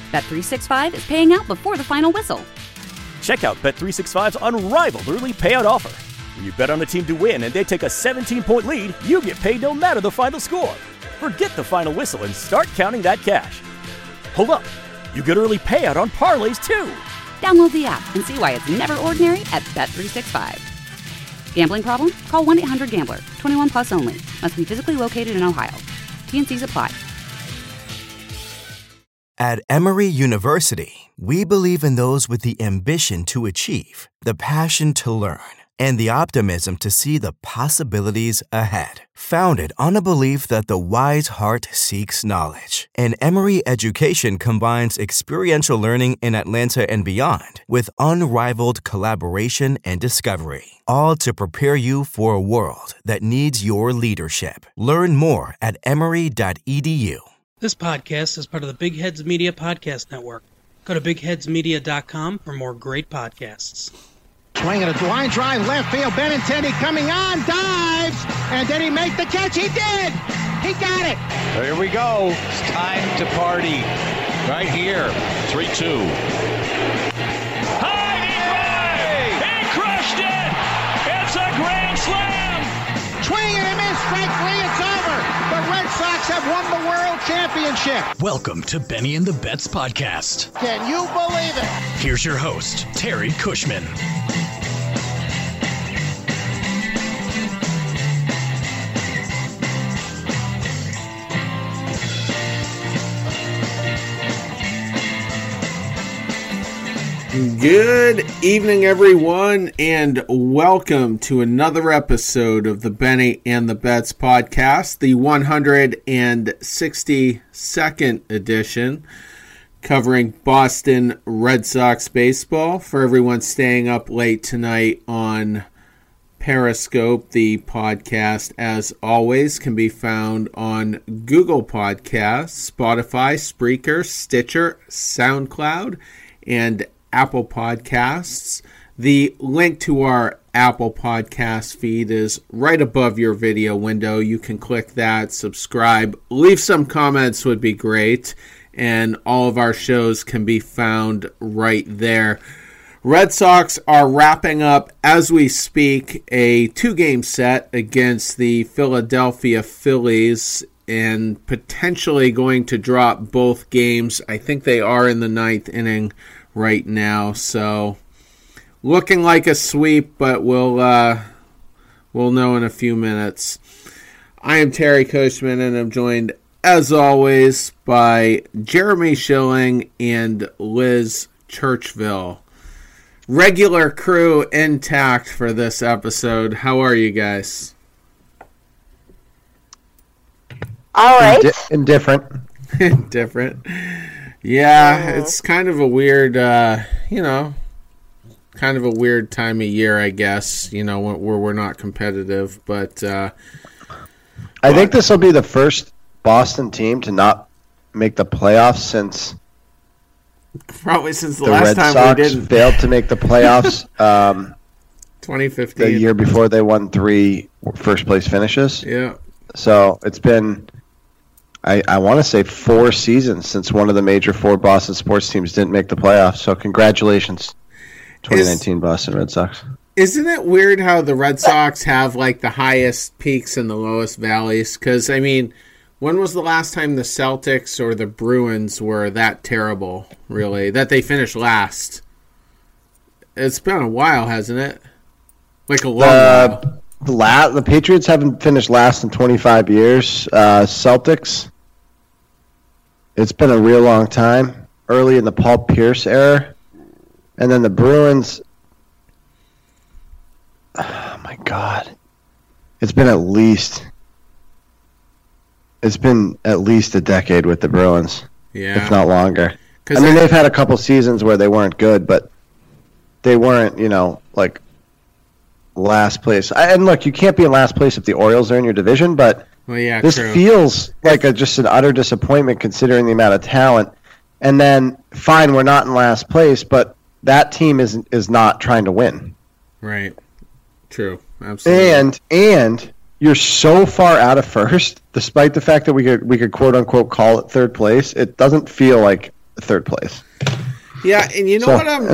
Bet365 is paying out before the final whistle. Check out Bet365's unrivaled early payout offer. When you bet on a team to win and they take a 17-point lead, you get paid no matter the final score. Forget the final whistle and start counting that cash. Hold up. You get early payout on parlays, too. Download the app and see why it's never ordinary at Bet365. Gambling problem? Call 1-800-GAMBLER. 21 plus only. Must be physically located in Ohio. T&Cs apply. At Emory University, we believe in those with the ambition to achieve, the passion to learn, and the optimism to see the possibilities ahead. Founded on a belief that the wise heart seeks knowledge, and Emory education combines experiential learning in Atlanta and beyond with unrivaled collaboration and discovery, all to prepare you for a world that needs your leadership. Learn more at emory.edu. This podcast is part of the Big Heads Media Podcast Network. Go to bigheadsmedia.com for more great podcasts. Swinging a line drive left field. Benintendi coming on, dives, and did he make the catch? He did! He got it! Here we go. It's time to party. Right here. 3-2. High, he drive! He crushed it! It's a grand slam! Swing and a miss, strike three, it's over! The Red Sox have won the World Championship! Welcome to Benny and the Bets podcast. Can you believe it? Here's your host, Terry Cushman. Good evening, everyone, and welcome to another episode of the Benny and the Bets podcast, the 162nd edition, covering Boston Red Sox baseball. For everyone staying up late tonight on Periscope, the podcast, as always, can be found on Google Podcasts, Spotify, Spreaker, Stitcher, SoundCloud, and Apple Podcasts. The link to our Apple Podcast feed is right above your video window. You can click that, subscribe, leave some comments would be great, and all of our shows can be found right there. Red Sox are wrapping up, as we speak, a 2-game set against the Philadelphia Phillies and potentially going to drop both games. I think they are in the 9th inning right now, so looking like a sweep, but we'll know in a few minutes. I am Terry Cushman, and I'm joined, as always, by Jeremy Schilling and Liz Churchville. Regular crew intact for this episode. How are you guys? All right. Indifferent. Indifferent. Yeah, it's kind of a weird, kind of a weird time of year, I guess, where we're not competitive. But I think this will be the first Boston team to not make the playoffs since probably since the Red last time Sox we didn't failed to make the playoffs. 2015, the year before they won 3 first-place finishes. Yeah. So it's been, I want to say, 4 seasons since one of the major 4 Boston sports teams didn't make the playoffs. So congratulations, 2019 Boston Red Sox. Isn't it weird how the Red Sox have like the highest peaks and the lowest valleys? Because, I mean, when was the last time the Celtics or the Bruins were that terrible, really, that they finished last? It's been a while, hasn't it? Like a long while. The Patriots haven't finished last in 25 years. Celtics, it's been a real long time. Early in the Paul Pierce era. And then the Bruins, oh my God. It's been at least a decade with the Bruins. Yeah. If not longer. I mean, they've had a couple seasons where they weren't good, but they weren't, like last place. And look, you can't be in last place if the Orioles are in your division, but this feels like just an utter disappointment considering the amount of talent. And then, fine, we're not in last place, but that team is not trying to win. Right. True. Absolutely. And you're so far out of first, despite the fact that we could quote unquote call it third place. It doesn't feel like third place. Yeah, and you know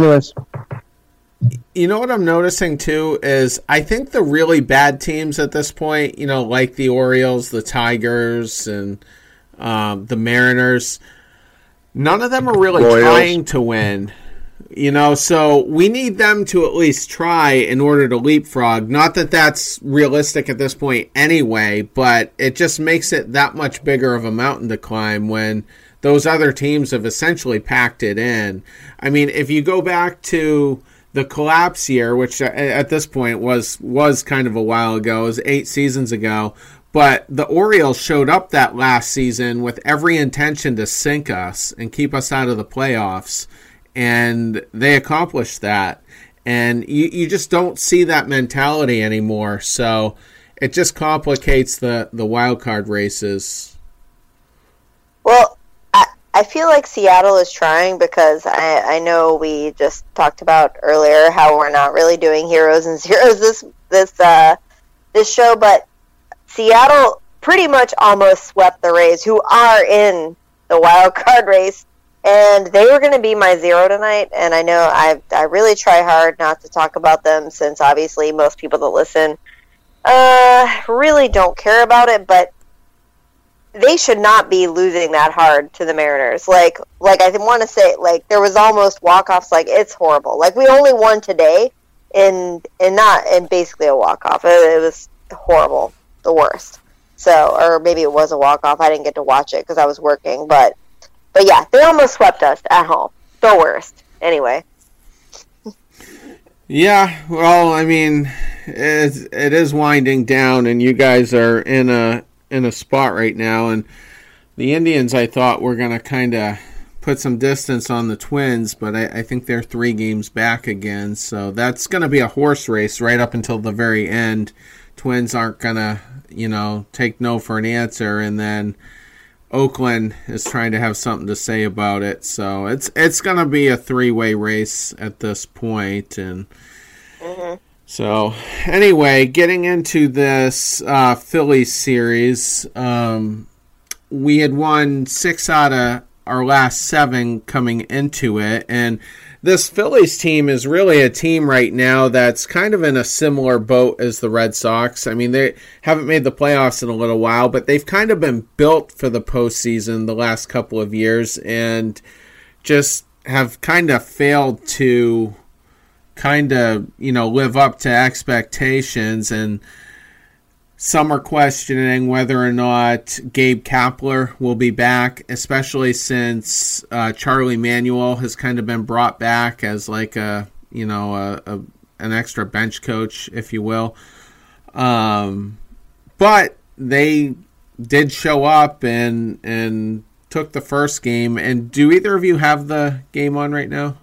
what I'm noticing too is I think the really bad teams at this point, like the Orioles, the Tigers, and the Mariners, none of them are really trying to win. So we need them to at least try in order to leapfrog. Not that that's realistic at this point anyway, but it just makes it that much bigger of a mountain to climb when those other teams have essentially packed it in. I mean, if you go back to the collapse year, which at this point was kind of a while ago, it was 8 seasons ago, but the Orioles showed up that last season with every intention to sink us and keep us out of the playoffs. And they accomplished that. And you just don't see that mentality anymore. So it just complicates the wild card races. Well, I feel like Seattle is trying because I know we just talked about earlier how we're not really doing heroes and zeros this show, but Seattle pretty much almost swept the Rays, who are in the wild card race. And they were going to be my zero tonight, and I know I really try hard not to talk about them since obviously most people that listen really don't care about it, but they should not be losing that hard to the Mariners. Like I want to say, there was almost walk-offs. It's horrible. We only won today in basically a walk-off. It was horrible, the worst. So, or maybe it was a walk-off. I didn't get to watch it because I was working, But yeah, they almost swept us at home. The worst. Anyway. Yeah, well, I mean, it is winding down, and you guys are in a spot right now. And the Indians, I thought, were going to kind of put some distance on the Twins, but I think they're 3 games back again. So that's going to be a horse race right up until the very end. Twins aren't going to, take no for an answer, and then Oakland is trying to have something to say about it, so it's going to be a 3-way race at this point. And so anyway, getting into this Phillies series, we had won 6 out of our last 7 coming into it, and this Phillies team is really a team right now that's kind of in a similar boat as the Red Sox. I mean, they haven't made the playoffs in a little while, but they've kind of been built for the postseason the last couple of years and just have kind of failed to live up to expectations. And some are questioning whether or not Gabe Kapler will be back, especially since Charlie Manuel has kind of been brought back as an extra bench coach, if you will. But they did show up and took the first game. And do either of you have the game on right now?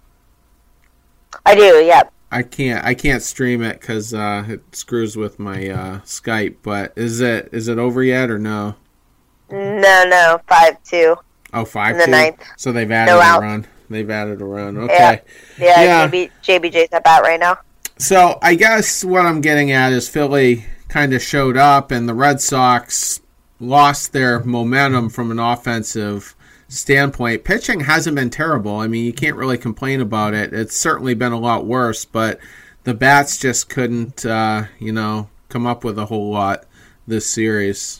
I do, yep. I can't stream it because it screws with my Skype. But is it over yet or no? No, 5-2. Oh, 5-2. In the 9th. So they've added a run. Okay. Yeah. JBJ's at bat right now. So I guess what I'm getting at is Philly kind of showed up, and the Red Sox lost their momentum from an offensive standpoint. Pitching hasn't been terrible. I mean, you can't really complain about it. It's certainly been a lot worse, but the bats just couldn't, come up with a whole lot this series.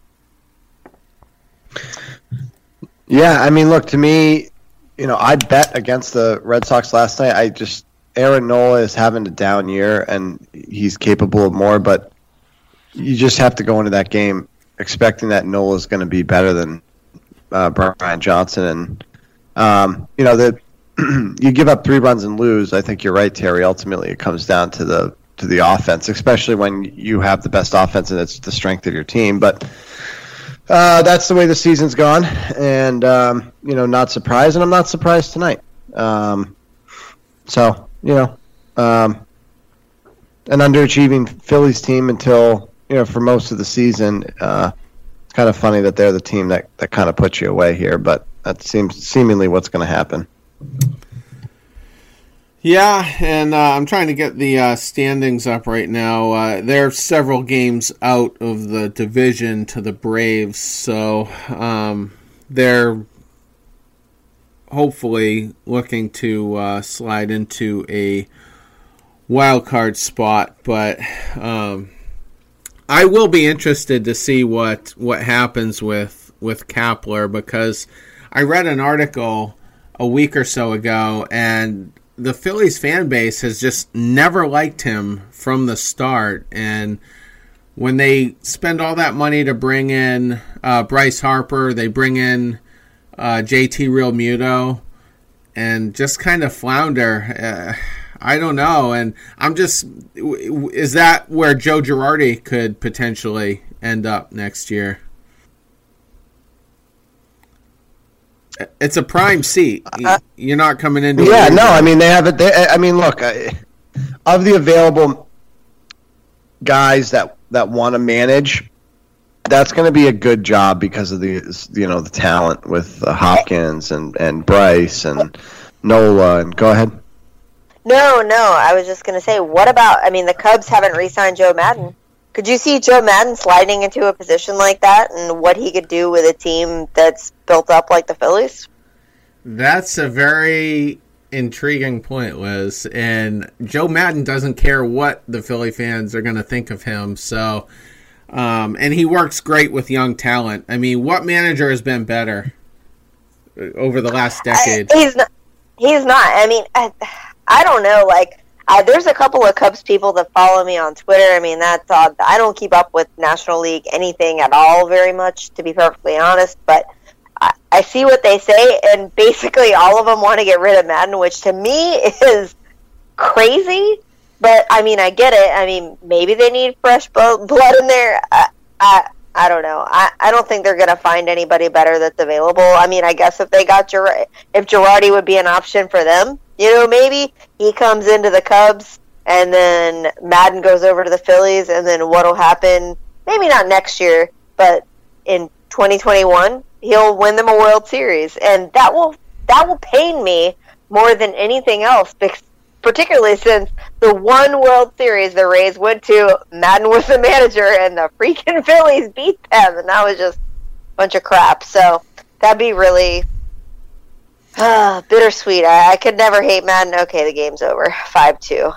Yeah, I mean, look, to me, I bet against the Red Sox last night. Aaron Nola is having a down year, and he's capable of more, but you just have to go into that game expecting that Nola is going to be better than Brian Johnson. And you give up 3 runs and lose. I think you're right, Terry. Ultimately, it comes down to the offense, especially when you have the best offense and it's the strength of your team. But that's the way the season's gone, and not surprised, and I'm not surprised tonight. An underachieving Phillies team until for most of the season. It's kind of funny that they're the team that kind of puts you away here, but that seems seemingly what's going to happen. Yeah, and I'm trying to get the standings up right now. They're several games out of the division to the Braves, so they're hopefully looking to slide into a wild card spot. But I will be interested to see what happens with Kapler, because I read an article a week or so ago, and the Phillies fan base has just never liked him from the start. And when they spend all that money to bring in Bryce Harper, they bring in JT Realmuto, and just kind of flounder. I don't know. And is that where Joe Girardi could potentially end up next year? It's a prime seat. You're not coming into it. Yeah, no, I mean, they have it. Look, of the available guys that want to manage, that's going to be a good job because of the talent with Hopkins and Bryce and Nola. And go ahead. No, I was just going to say, what about, the Cubs haven't re-signed Joe Maddon. Could you see Joe Maddon sliding into a position like that and what he could do with a team that's built up like the Phillies? That's a very intriguing point, Liz. And Joe Maddon doesn't care what the Philly fans are going to think of him. So, and he works great with young talent. What manager has been better over the last decade? He's not. I don't know. There's a couple of Cubs people that follow me on Twitter. That's odd. I don't keep up with National League anything at all very much, to be perfectly honest. But I see what they say, and basically all of them want to get rid of Maddon, which to me is crazy. But, I get it. Maybe they need fresh blood in there. I don't know. I don't think they're going to find anybody better that's available. I guess if they got if Girardi would be an option for them, maybe he comes into the Cubs and then Maddon goes over to the Phillies, and then what'll happen, maybe not next year, but in 2021, he'll win them a World Series. And that will pain me more than anything else, particularly since the one World Series the Rays went to, Maddon was the manager, and the freaking Phillies beat them, and that was just a bunch of crap. So that'd be really bittersweet. I could never hate Maddon. Okay, the game's over, 5-2.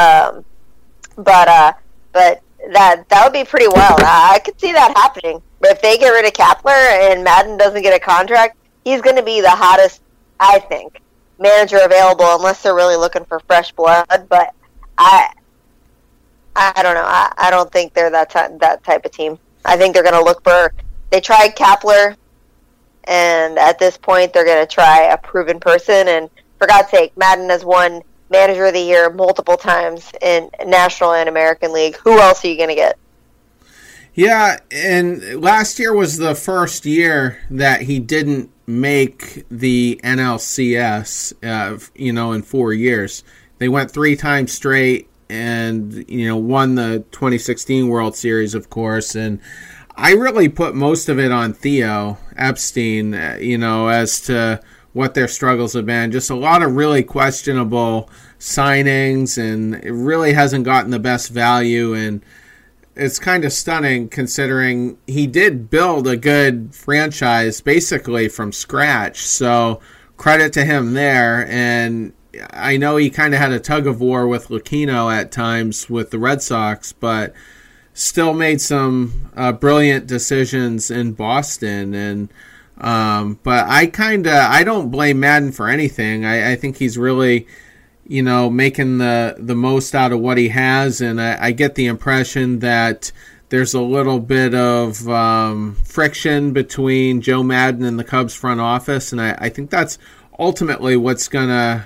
But that would be pretty wild. I could see that happening. But if they get rid of Kapler and Maddon doesn't get a contract, he's going to be the hottest, I think, manager available, unless they're really looking for fresh blood. But I don't know. I don't think they're that type of team. I think they're going to look for. They tried Kapler, and at this point, they're going to try a proven person. And for God's sake, Maddon has won Manager of the Year multiple times in National and American League. Who else are you going to get? Yeah, and last year was the first year that he didn't make the NLCS, in 4 years. They went 3 times straight and, won the 2016 World Series, of course. And I really put most of it on Theo Epstein, as to what their struggles have been. Just a lot of really questionable signings, and it really hasn't gotten the best value. And it's kind of stunning considering he did build a good franchise basically from scratch. So credit to him there. And I know he kind of had a tug of war with Lucchino at times with the Red Sox, but still made some brilliant decisions in Boston. And but I don't blame Maddon for anything. I think he's really, making the most out of what he has. And I get the impression that there's a little bit of friction between Joe Maddon and the Cubs front office. And I think that's ultimately what's going to,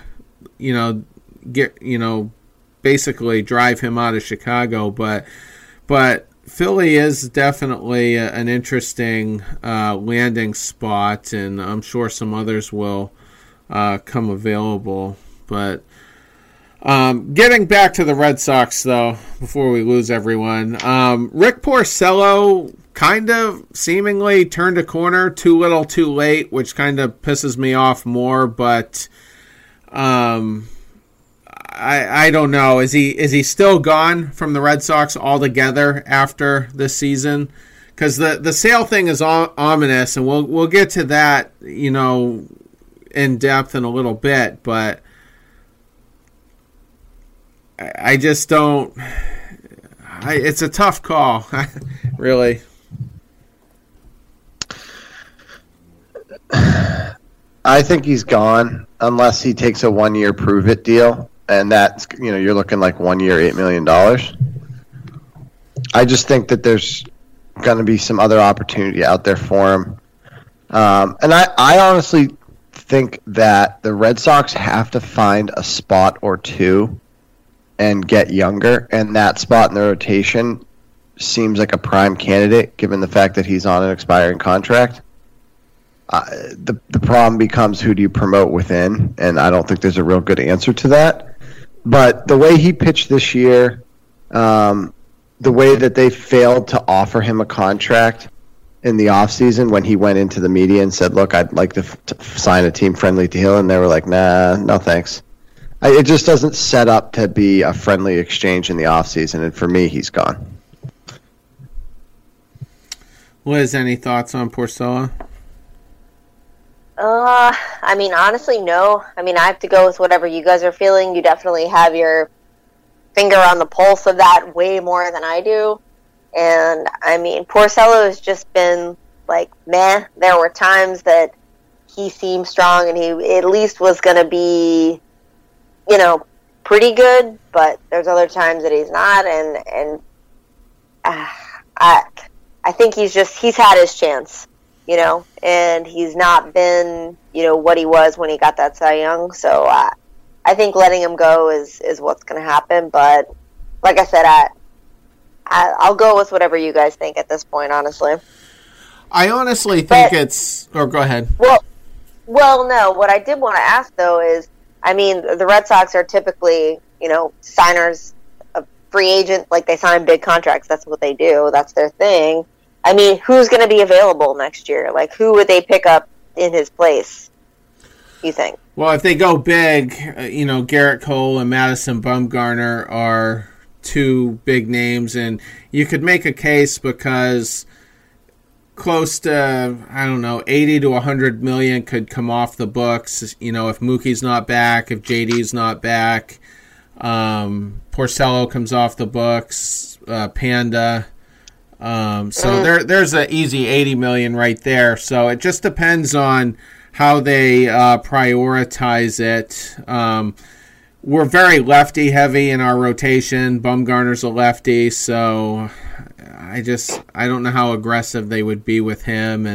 get, basically drive him out of Chicago. But Philly is definitely an interesting landing spot, and I'm sure some others will come available. But getting back to the Red Sox, though, before we lose everyone, Rick Porcello kind of seemingly turned a corner too little too late, which kind of pisses me off more, but I don't know. Is he still gone from the Red Sox altogether after this season? Because the Sale thing is ominous, and we'll get to that, in depth in a little bit, but I just don't. It's a tough call, really. I think he's gone unless he takes a 1-year prove it deal, and that's, you're looking like 1 year, $8 million. I just think that there's going to be some other opportunity out there for him. And I honestly think that the Red Sox have to find a spot or two and get younger, and that spot in the rotation seems like a prime candidate given the fact that he's on an expiring contract. The problem becomes, who do you promote within, and I don't think there's a real good answer to that. But the way he pitched this year, the way that they failed to offer him a contract in the offseason when he went into the media and said, look, I'd like to sign a team friendly deal, and they were like, nah, no thanks. It just doesn't set up to be a friendly exchange in the offseason, and for me, he's gone. Liz, any thoughts on Porcello? I mean, honestly, no. I mean, I have to go with whatever you guys are feeling. You definitely have your finger on the pulse of that way more than I do. And, I mean, Porcello has just been, like, meh. There were times that he seemed strong and he at least was going to be, pretty good. But there's other times that he's not. And I think he's had his chance. And he's not been, what he was when he got that Cy Young. So I think letting him go is what's going to happen. But like I said, I'll go with whatever you guys think at this point, honestly. I honestly think it's... Oh, go ahead. Well, no. What I did want to ask, though, is, I mean, the Red Sox are typically, signers, a free agent, like they sign big contracts. That's what they do. That's their thing. I mean, who's going to be available next year? Like, who would they pick up in his place, you think? Well, if they go big, Garrett Cole and Madison Bumgarner are two big names, and you could make a case because close to, 80 to 100 million could come off the books, if Mookie's not back, if JD's not back, Porcello comes off the books, Panda... there's an easy 80 million right there. So it just depends on how they prioritize it. We're very lefty heavy in our rotation. Bumgarner's a lefty, so I don't know how aggressive they would be with him.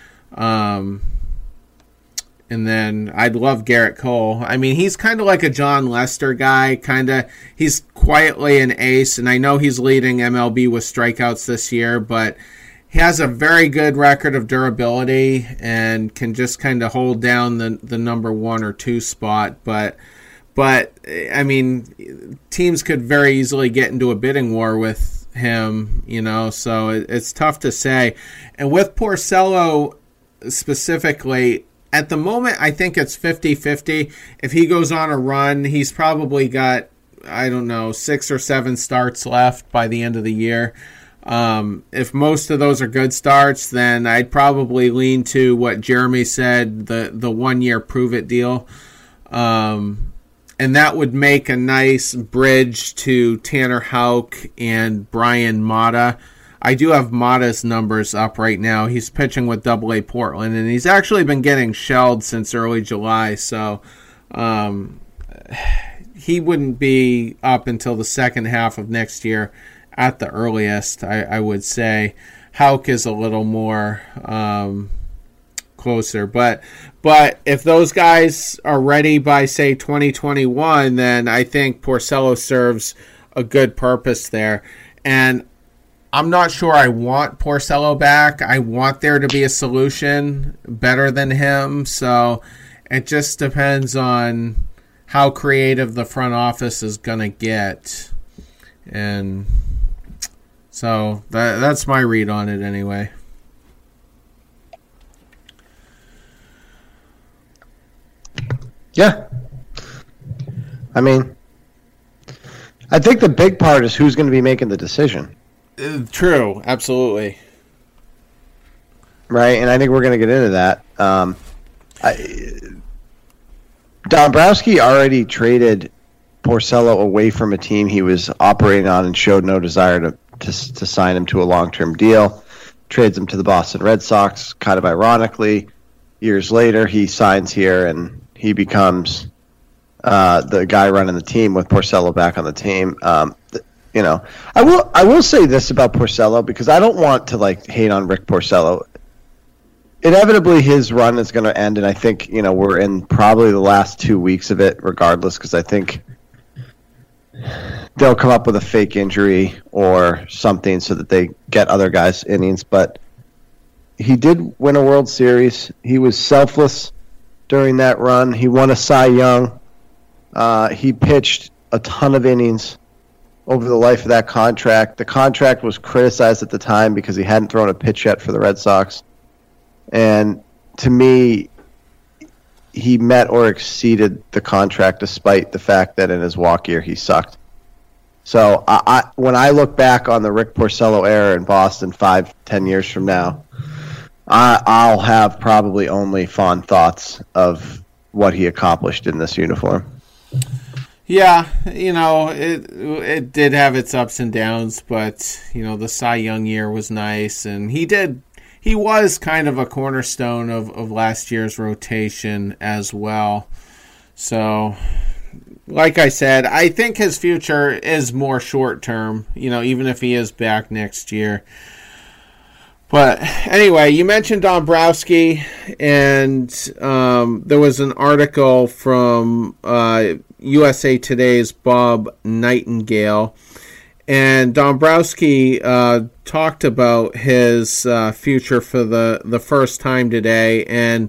And then I'd love Garrett Cole. I mean, he's kind of like a John Lester guy. He's quietly an ace, and I know he's leading MLB with strikeouts this year, but he has a very good record of durability and can just kind of hold down the number 1 or 2 spot. But I mean, teams could very easily get into a bidding war with him, so it's tough to say. And with Porcello specifically, at the moment, I think it's 50-50. If he goes on a run, he's probably got, 6 or 7 starts left by the end of the year. If most of those are good starts, then I'd probably lean to what Jeremy said, the 1-year prove-it deal. And that would make a nice bridge to Tanner Houck and Brian Mata. I do have Mata's numbers up right now. He's pitching with AA Portland, and he's actually been getting shelled since early July, so he wouldn't be up until the second half of next year at the earliest, I would say. Houck is a little more closer. But if those guys are ready by, say, 2021, then I think Porcello serves a good purpose there. And I'm not sure I want Porcello back. I want there to be a solution better than him. So it just depends on how creative the front office is going to get. And so that's my read on it anyway. Yeah. I mean, I think the big part is who's going to be making the decision. True, absolutely. Right, and I think we're going to get into that. Dombrowski already traded Porcello away from a team he was operating on and showed no desire to sign him to a long-term deal. Trades him to the Boston Red Sox, kind of ironically. Years later, he signs here and he becomes the guy running the team with Porcello back on the team. I will say this about Porcello because I don't want to hate on Rick Porcello. Inevitably, his run is going to end, and I think we're in probably the last 2 weeks of it, regardless, because I think they'll come up with a fake injury or something so that they get other guys innings. But he did win a World Series. He was selfless during that run. He won a Cy Young. He pitched a ton of innings over the life of that contract. The contract was criticized at the time because he hadn't thrown a pitch yet for the Red Sox. And to me, he met or exceeded the contract despite the fact that in his walk year he sucked. So when I look back on the Rick Porcello era in Boston 5-10 years from now, I'll have probably only fond thoughts of what he accomplished in this uniform. Yeah, it did have its ups and downs, but the Cy Young year was nice, and he was kind of a cornerstone of last year's rotation as well. So, like I said, I think his future is more short-term, even if he is back next year. But anyway, you mentioned Dombrowski, and there was an article from USA Today's Bob Nightingale, and Dombrowski talked about his future for the first time today, and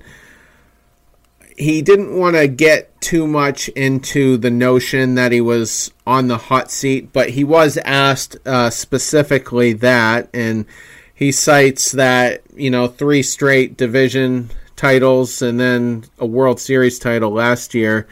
he didn't want to get too much into the notion that he was on the hot seat, but he was asked specifically that, and he cites that 3 straight division titles and then a World Series title last year.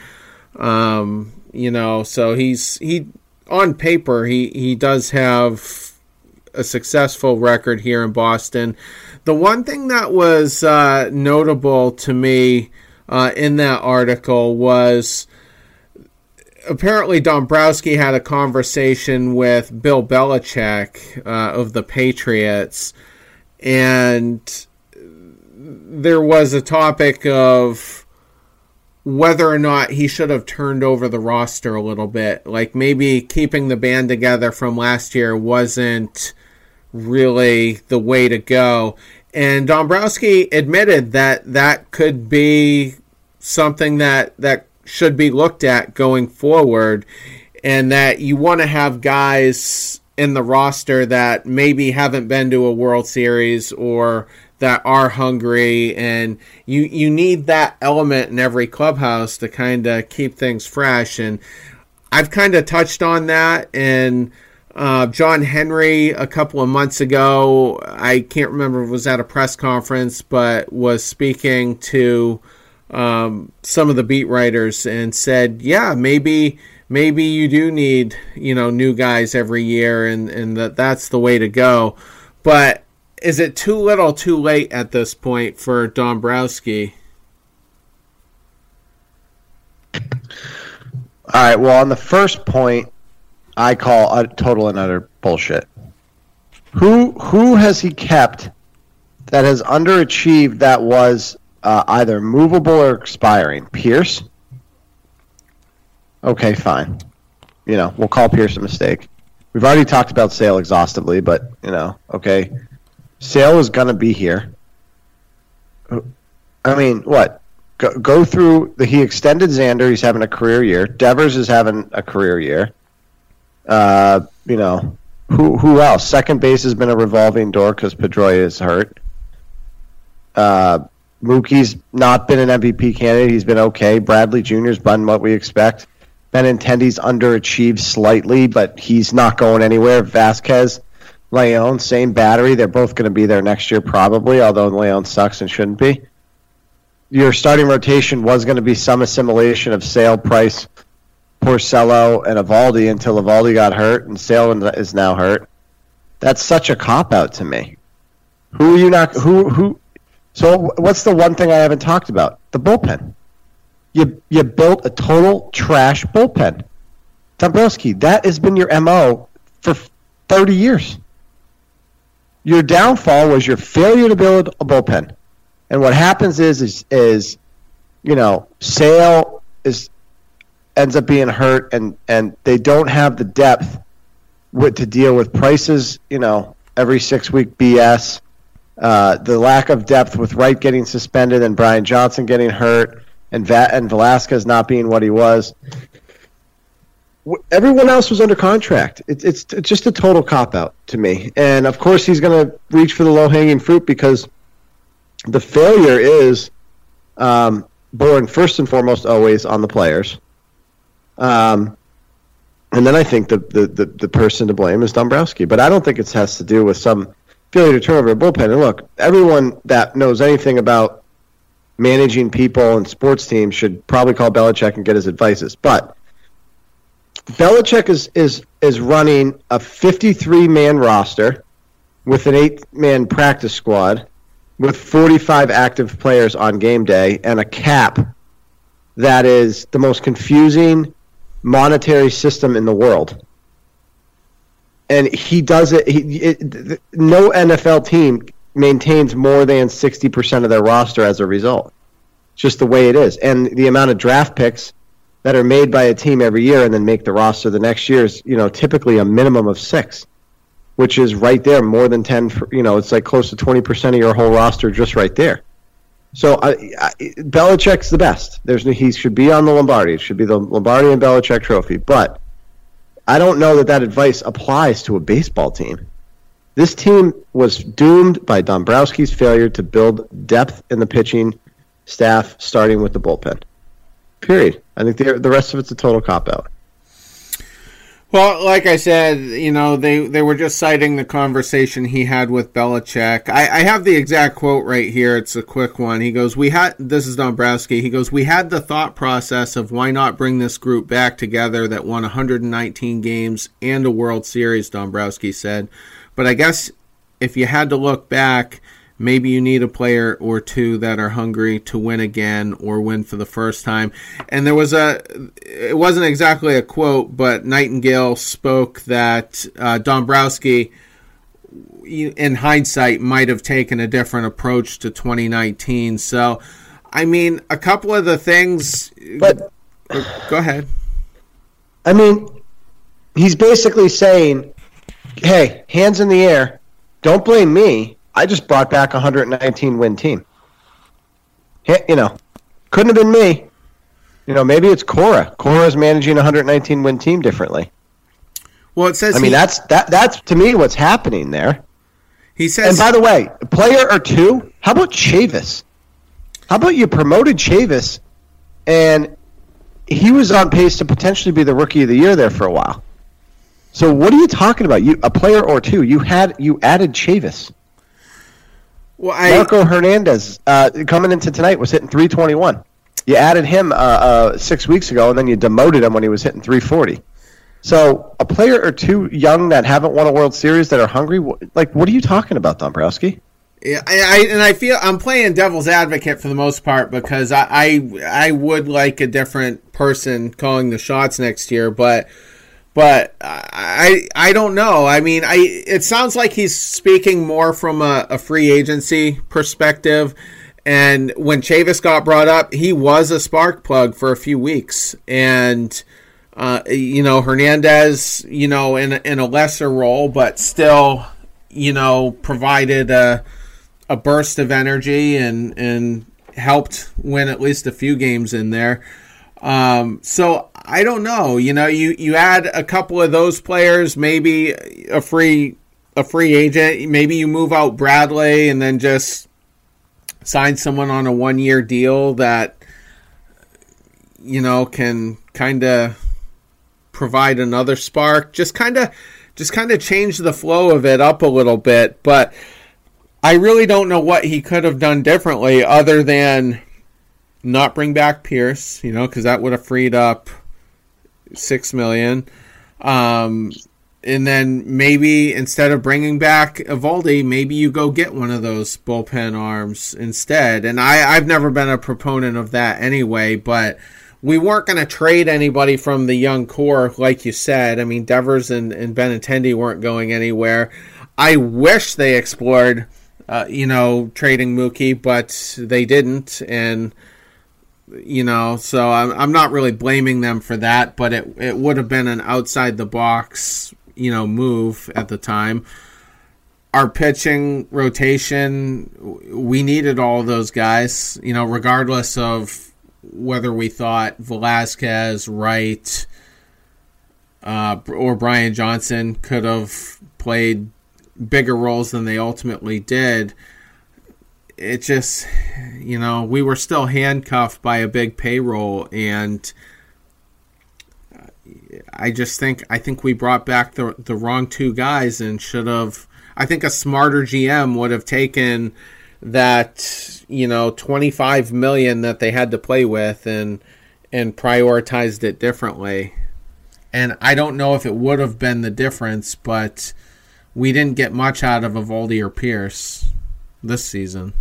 So he on paper he does have a successful record here in Boston. The one thing that was notable to me in that article was apparently Dombrowski had a conversation with Bill Belichick of the Patriots, and there was a topic of whether or not he should have turned over the roster a little bit. Like maybe keeping the band together from last year wasn't really the way to go. And Dombrowski admitted that could be something that should be looked at going forward, and that you want to have guys in the roster that maybe haven't been to a World Series or that are hungry, and you need that element in every clubhouse to kind of keep things fresh. And I've kind of touched on that, and John Henry a couple of months ago, I can't remember if it was at a press conference, but was speaking to some of the beat writers and said, yeah, maybe you do need, new guys every year, and that's the way to go. But is it too little too late at this point for Dombrowski? All right, well, on the first point, I call a total and utter bullshit. Who has he kept that has underachieved that was either movable or expiring? Pierce? Okay, fine. We'll call Pierce a mistake. We've already talked about Sale exhaustively, but, okay. Sale is going to be here. I mean, what? Go through he extended Xander. He's having a career year. Devers is having a career year. Who else? Second base has been a revolving door because Pedroia is hurt. Mookie's not been an MVP candidate. He's been okay. Bradley Jr.'s done what we expect. Benintendi's underachieved slightly, but he's not going anywhere. Vasquez, Leon, same battery. They're both going to be there next year probably, although Leon sucks and shouldn't be. Your starting rotation was going to be some assimilation of Sale, Price, Porcello, and Eovaldi until Eovaldi got hurt, and Sale is now hurt. That's such a cop-out to me. So what's the one thing I haven't talked about? The bullpen. You built a total trash bullpen. Dombrowski, that has been your MO for 30 years. Your downfall was your failure to build a bullpen. And what happens is Sale ends up being hurt, and they don't have the depth to deal with Price's, every 6-week BS. The lack of depth with Wright getting suspended and Brian Johnson getting hurt, and Velasquez not being what he was. Everyone else was under contract. It's just a total cop-out to me. And, of course, he's going to reach for the low-hanging fruit because the failure is born first and foremost always on the players. And then I think the person to blame is Dombrowski. But I don't think it has to do with some failure to turn over a bullpen. And look, everyone that knows anything about managing people and sports teams should probably call Belichick and get his advices. But Belichick is running a 53-man roster with an 8-man practice squad with 45 active players on game day and a cap that is the most confusing monetary system in the world. And he does it. No NFL team maintains more than 60% of their roster as a result. It's just the way it is. And the amount of draft picks that are made by a team every year and then make the roster the next year is, typically a minimum of 6, which is right there, more than 10. It's like close to 20% of your whole roster just right there. So Belichick's the best. He should be on the Lombardi. It should be the Lombardi and Belichick trophy. But I don't know that advice applies to a baseball team. This team was doomed by Dombrowski's failure to build depth in the pitching staff, starting with the bullpen. Period. I think the rest of it's a total cop-out. Well, like I said, they were just citing the conversation he had with Belichick. I have the exact quote right here. It's a quick one. He goes, this is Dombrowski. He goes, "We had the thought process of why not bring this group back together that won 119 games and a World Series," Dombrowski said. "But I guess if you had to look back, maybe you need a player or two that are hungry to win again or win for the first time." And it wasn't exactly a quote, but Nightingale spoke that Dombrowski, in hindsight, might have taken a different approach to 2019. So, I mean, a couple of the things... But go ahead. I mean, he's basically saying, hey, hands in the air, don't blame me. I just brought back a 119-win team. Couldn't have been me. Maybe it's Cora. Cora's managing a 119-win team differently. Well, it says... that's to me what's happening there. He says... And by the way, a player or two, how about Chavis? How about you promoted Chavis, and he was on pace to potentially be the Rookie of the Year there for a while. So what are you talking about? A player or two. You added Chavis. Well, Marco Hernandez coming into tonight was hitting 321. You added him 6 weeks ago, and then you demoted him when he was hitting 340. So a player or two young that haven't won a World Series that are hungry, what are you talking about, Dombrowski? Yeah, I feel I'm playing devil's advocate for the most part because I would like a different person calling the shots next year, but I don't know. I mean, it sounds like he's speaking more from a free agency perspective. And when Chavis got brought up, he was a spark plug for a few weeks. And, Hernandez, in a lesser role, but still, provided a burst of energy and helped win at least a few games in there. So I don't know. You add a couple of those players, maybe a free agent. Maybe you move out Bradley and then just sign someone on a 1-year deal that can kind of provide another spark. Just kind of change the flow of it up a little bit. But I really don't know what he could have done differently other than not bring back Pierce, because that would have freed up $6 million. And then maybe instead of bringing back Eovaldi, maybe you go get one of those bullpen arms instead. And I've never been a proponent of that anyway, but we weren't going to trade anybody from the young core, like you said. I mean, Devers and Benintendi weren't going anywhere. I wish they explored, trading Mookie, but they didn't. And, so I'm not really blaming them for that, but it would have been an outside the box move at the time. Our pitching rotation, we needed all of those guys, regardless of whether we thought Velasquez, Wright, or Brian Johnson could have played bigger roles than they ultimately did. It just, we were still handcuffed by a big payroll, and I think we brought back the wrong two guys and should have. I think a smarter GM would have taken that $25 million that they had to play with and prioritized it differently. And I don't know if it would have been the difference, but we didn't get much out of Eovaldi or Pierce this season.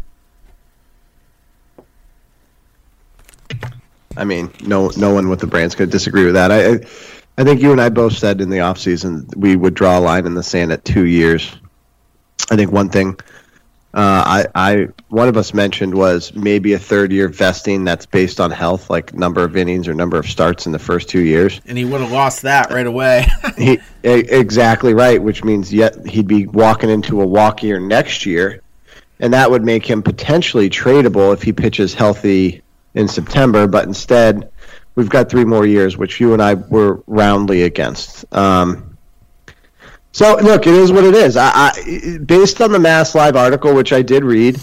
I mean, no one with the Brands could disagree with that. I think you and I both said in the offseason we would draw a line in the sand at 2 years. I think one thing one of us mentioned was maybe a third-year vesting that's based on health, like number of innings or number of starts in the first 2 years. And he would have lost that right away. Exactly right, which means yet he'd be walking into a walk year next year, and that would make him potentially tradable if he pitches healthy in September, but instead we've got 3 more years, which you and I were roundly against. So, look, it is what it is. I based on the Mass Live article, which I did read,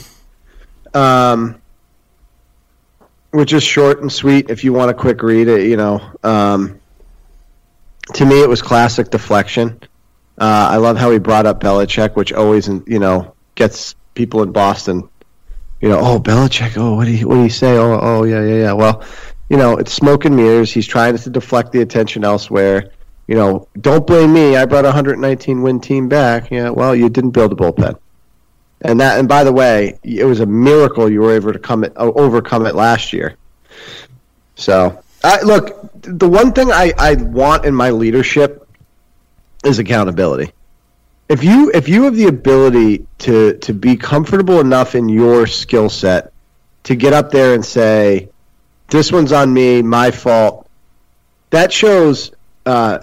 which is short and sweet if you want a quick read, to me it was classic deflection. I love how he brought up Belichick, which always, gets people in Boston, oh, Belichick, oh, what do you say? Oh, yeah. Well, it's smoke and mirrors. He's trying to deflect the attention elsewhere. Don't blame me. I brought a 119-win team back. Yeah, well, you didn't build a bullpen. And by the way, it was a miracle you were able to overcome it last year. So, look, the one thing I want in my leadership is accountability. If you have the ability to be comfortable enough in your skill set to get up there and say, this one's on me, my fault, that shows a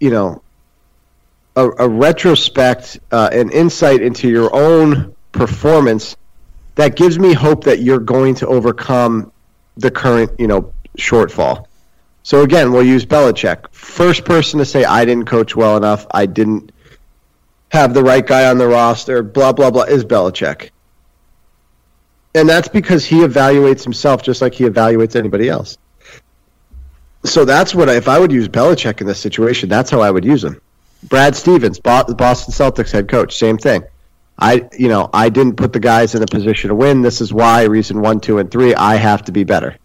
retrospect, an insight into your own performance that gives me hope that you're going to overcome the current, shortfall. So again, we'll use Belichick. First person to say, I didn't coach well enough, I didn't have the right guy on the roster, blah, blah, blah, is Belichick. And that's because he evaluates himself just like he evaluates anybody else. So that's what if I would use Belichick in this situation, that's how I would use him. Brad Stevens, Boston Celtics head coach, same thing. I didn't put the guys in a position to win. This is why, reason 1, 2, and 3, I have to be better.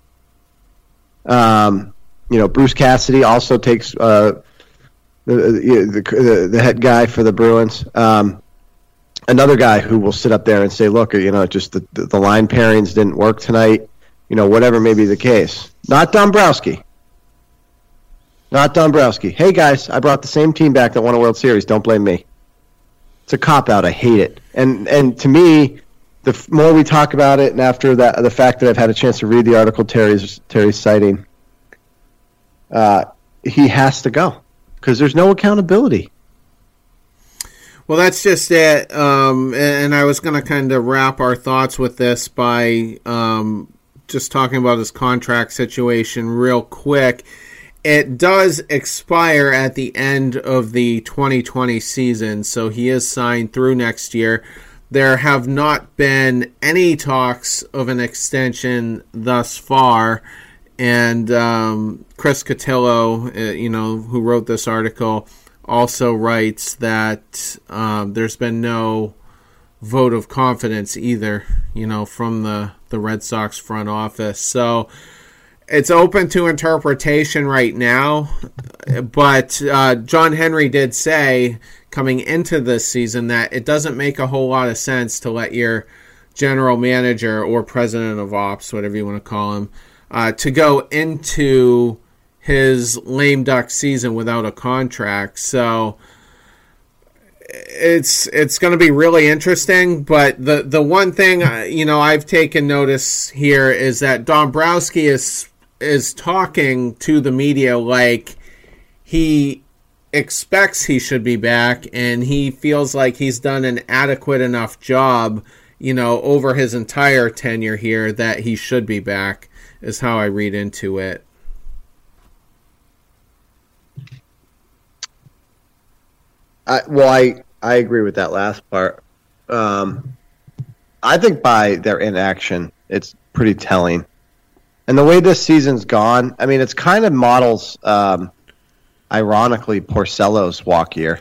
Bruce Cassidy also takes the head guy for the Bruins. Another guy who will sit up there and say, look, just the line pairings didn't work tonight, whatever may be the case. Not Dombrowski. Hey, guys, I brought the same team back that won a World Series. Don't blame me. It's a cop-out. I hate it. And to me, the more we talk about it, and after that, the fact that I've had a chance to read the article Terry's citing, he has to go because there's no accountability. Well, that's just it. And I was going to kind of wrap our thoughts with this by just talking about his contract situation real quick. It does expire at the end of the 2020 season, so he is signed through next year. There have not been any talks of an extension thus far, and Chris Cotillo, who wrote this article, also writes that there's been no vote of confidence either, from the Red Sox front office. So it's open to interpretation right now, but John Henry did say coming into this season that it doesn't make a whole lot of sense to let your general manager or president of ops, whatever you want to call him, to go into his lame duck season without a contract. So it's going to be really interesting. But the one thing I've taken notice here is that Dombrowski is talking to the media like he expects he should be back, and he feels like he's done an adequate enough job, over his entire tenure here that he should be back, is how I read into it. I agree with that last part. I think by their inaction, it's pretty telling. And the way this season's gone, I mean, it's kind of models, ironically, Porcello's walk year.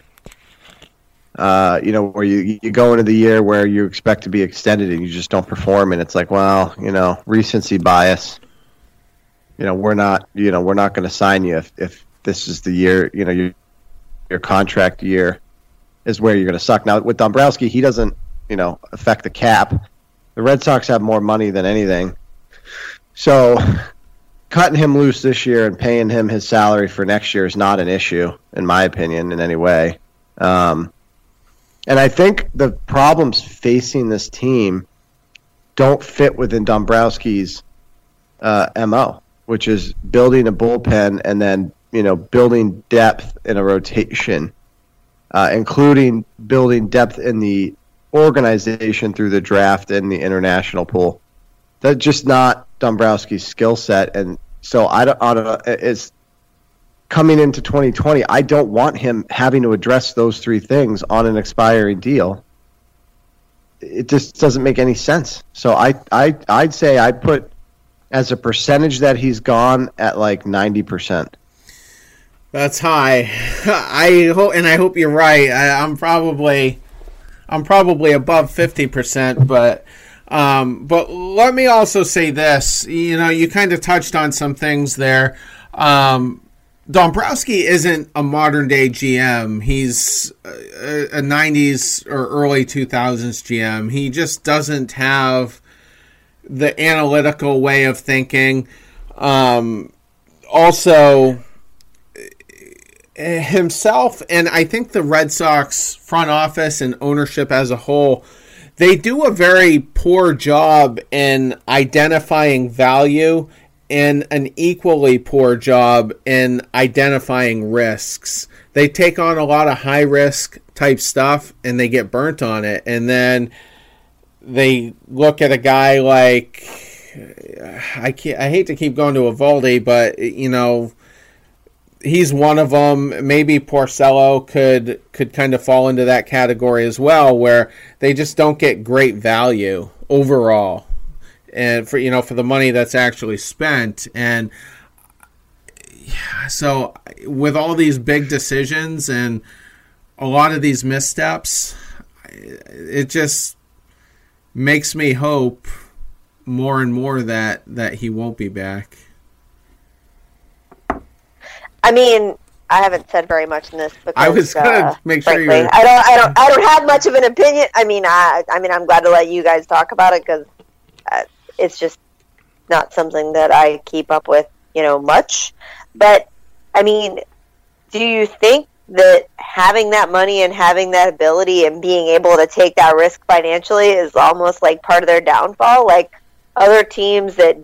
Where you go into the year where you expect to be extended and you just don't perform, and it's like, well, recency bias. We're not going to sign you if this is the year, your contract year is where you're going to suck. Now, with Dombrowski, he doesn't, affect the cap. The Red Sox have more money than anything. So cutting him loose this year and paying him his salary for next year is not an issue, in my opinion, in any way. And I think the problems facing this team don't fit within Dombrowski's MO, which is building a bullpen and then, building depth in a rotation, including building depth in the organization through the draft and the international pool. That's just not Dombrowski's skill set. And so it's coming into 2020. I don't want him having to address those three things on an expiring deal. It just doesn't make any sense. So I'd say I put as a percentage that he's gone at like 90%. That's high. I hope you're right. I'm probably above 50%, but let me also say this. You kind of touched on some things there. Dombrowski isn't a modern day GM. He's a 90s or early 2000s GM. He just doesn't have the analytical way of thinking. Also, himself, and I think the Red Sox front office and ownership as a whole, they do a very poor job in identifying value and an equally poor job in identifying risks. They take on a lot of high-risk type stuff, and they get burnt on it. And then they look at a guy like, I hate to keep going to Eovaldi, but, he's one of them. Maybe Porcello could kind of fall into that category as well, where they just don't get great value overall, and for the money that's actually spent. And so with all these big decisions and a lot of these missteps, it just makes me hope more and more that he won't be back. I mean, I haven't said very much in this because I was gonna make sure frankly, I don't have much of an opinion. I mean, I'm glad to let you guys talk about it because it's just not something that I keep up with, much. But I mean, do you think that having that money and having that ability and being able to take that risk financially is almost like part of their downfall? Like other teams that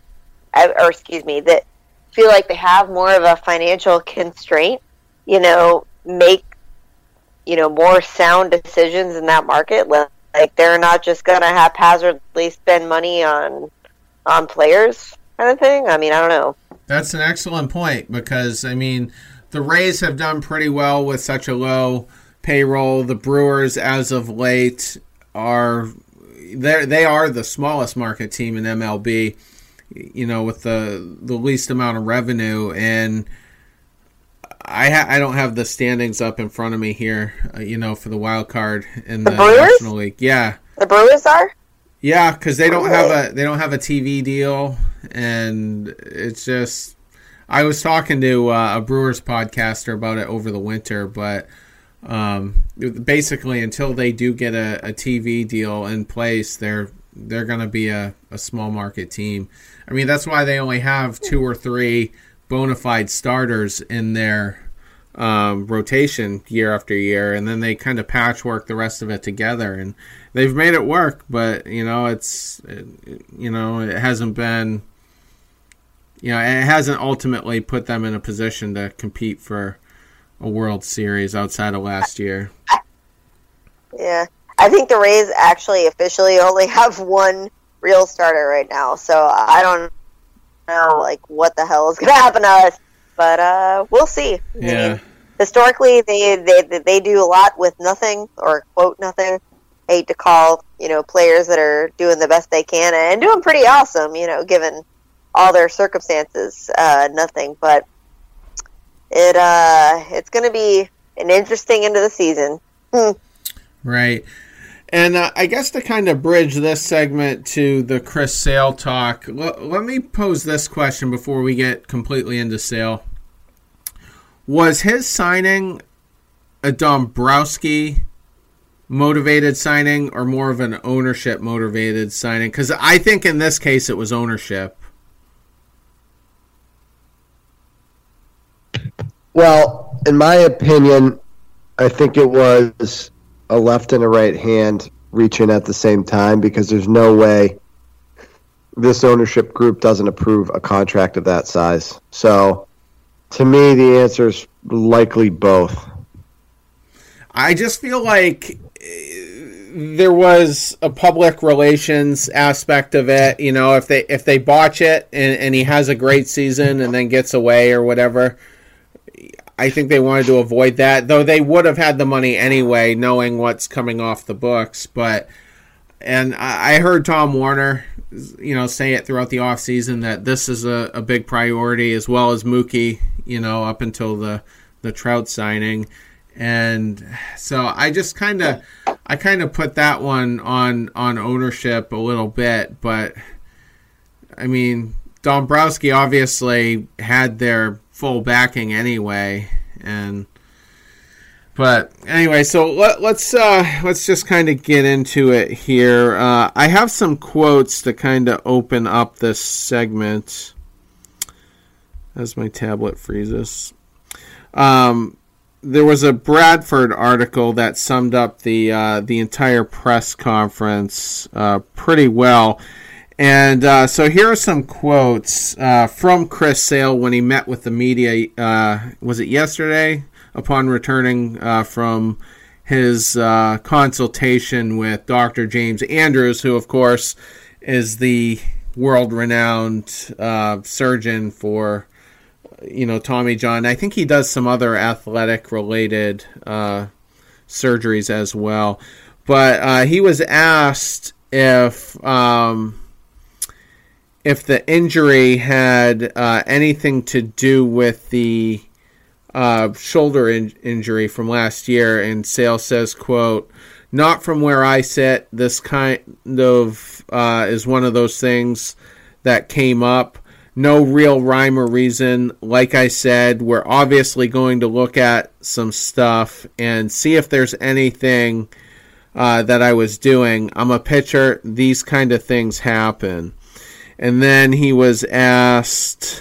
that feel like they have more of a financial constraint, make, more sound decisions in that market. Like they're not just going to haphazardly spend money on players kind of thing. I mean, I don't know. That's an excellent point because, I mean, the Rays have done pretty well with such a low payroll. The Brewers, as of late, they are the smallest market team in MLB, with the least amount of revenue. And I don't have the standings up in front of me here, for the wild card in the National League. Yeah, the Brewers are. Yeah, because they don't have a TV deal. and it's just, I was talking to a Brewers podcaster about it over the winter, but basically until they do get a TV deal in place, they're going to be a small market team. I mean, that's why they only have 2 or 3 bona fide starters in their rotation year after year, and then they kind of patchwork the rest of it together, and they've made it work. But it hasn't been, it hasn't ultimately put them in a position to compete for a World Series outside of last year. Yeah, I think the Rays actually officially only have 1 real starter right now, so I don't know what the hell is going to happen to us, but we'll see. Yeah. I mean, historically, they do a lot with nothing, or quote nothing. I hate to call players that are doing the best they can and doing pretty awesome, given all their circumstances, nothing. But it's going to be an interesting end of the season. Right. And I guess to kind of bridge this segment to the Chris Sale talk, let me pose this question before we get completely into Sale. Was his signing a Dombrowski motivated signing or more of an ownership motivated signing? Because I think in this case it was ownership. Well, in my opinion, I think it was a left and a right hand reaching at the same time, because there's no way this ownership group doesn't approve a contract of that size. So, to me, the answer is likely both. I just feel like there was a public relations aspect of it. If they botch it and he has a great season and then gets away or whatever, I think they wanted to avoid that, though they would have had the money anyway, knowing what's coming off the books. And I heard Tom Warner, say it throughout the offseason that this is a big priority, as well as Mookie, up until the Trout signing. And so I just kind of put that one on ownership a little bit. But, I mean, Dombrowski obviously had their full backing anyway, but anyway, so let's just kind of get into it here. I have some quotes to kind of open up this segment as my tablet freezes. There was a Bradford article that summed up the entire press conference pretty well. And so here are some quotes from Chris Sale when he met with the media, was it yesterday, upon returning from his consultation with Dr. James Andrews, who, of course, is the world-renowned surgeon for, Tommy John. I think he does some other athletic-related surgeries as well. But he was asked if the injury had anything to do with the shoulder injury from last year, and Sale says, quote, "Not from where I sit. This kind of is one of those things that came up. No real rhyme or reason. Like I said, we're obviously going to look at some stuff and see if there's anything that I was doing. I'm a pitcher. These kind of things happen." And then he was asked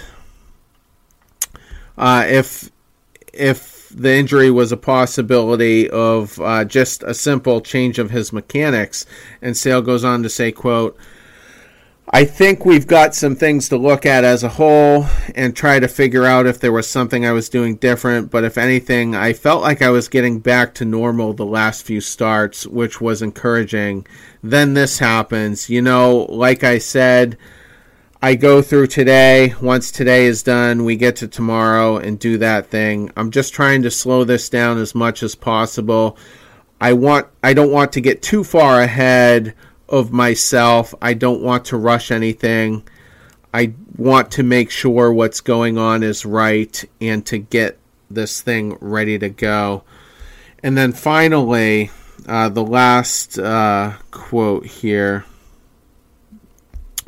if the injury was a possibility of just a simple change of his mechanics. And Sale goes on to say, quote, "I think we've got some things to look at as a whole and try to figure out if there was something I was doing different. But if anything, I felt like I was getting back to normal the last few starts, which was encouraging. Then this happens. Like I said, I go through today. Once today is done, we get to tomorrow and do that thing. I'm just trying to slow this down as much as possible. I don't want to get too far ahead of myself. I don't want to rush anything. I want to make sure what's going on is right and to get this thing ready to go." And then finally, the last quote here.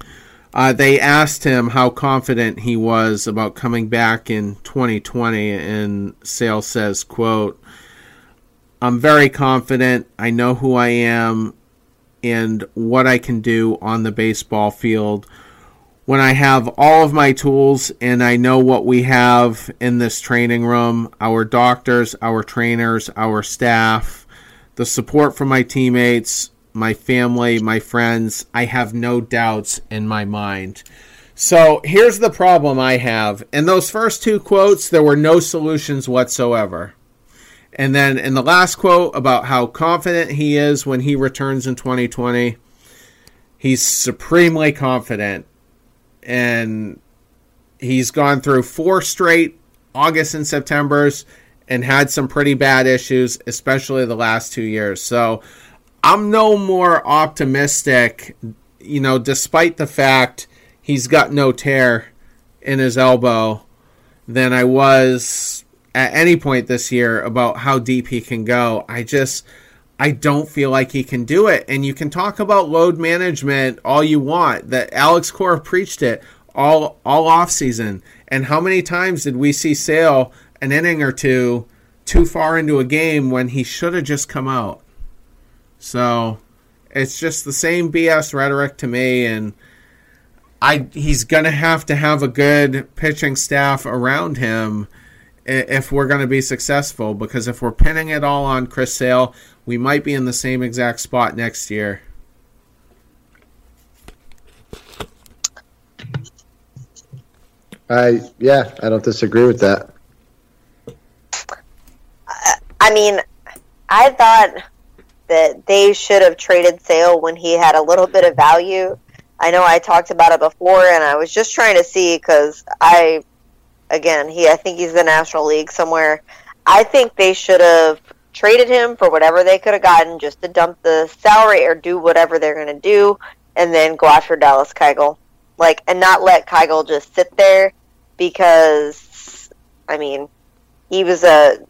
They asked him how confident he was about coming back in 2020, and Sale says, quote, "I'm very confident. I know who I am and what I can do on the baseball field. When I have all of my tools and I know what we have in this training room, our doctors, our trainers, our staff, the support from my teammates, my family, my friends, I have no doubts in my mind." So here's the problem I have. In those first two quotes, there were no solutions whatsoever. And then in the last quote about how confident he is when he returns in 2020, he's supremely confident. And he's gone through 4 straight August and Septembers and had some pretty bad issues, especially the last 2 years. So I'm no more optimistic, despite the fact he's got no tear in his elbow, than I was at any point this year about how deep he can go. I don't feel like he can do it. And you can talk about load management all you want. That Alex Cora preached it all offseason. And how many times did we see Sale an inning or two too far into a game when he should have just come out? So it's just the same BS rhetoric to me, and he's going to have a good pitching staff around him if we're going to be successful, because if we're pinning it all on Chris Sale, we might be in the same exact spot next year. I don't disagree with that. I mean, I thought that they should have traded Sale when he had a little bit of value. I know I talked about it before, and I was just trying to see, because I think he's in the National League somewhere. I think they should have traded him for whatever they could have gotten just to dump the salary or do whatever they're going to do, and then go after Dallas Keuchel. And not let Keuchel just sit there, because, I mean, he was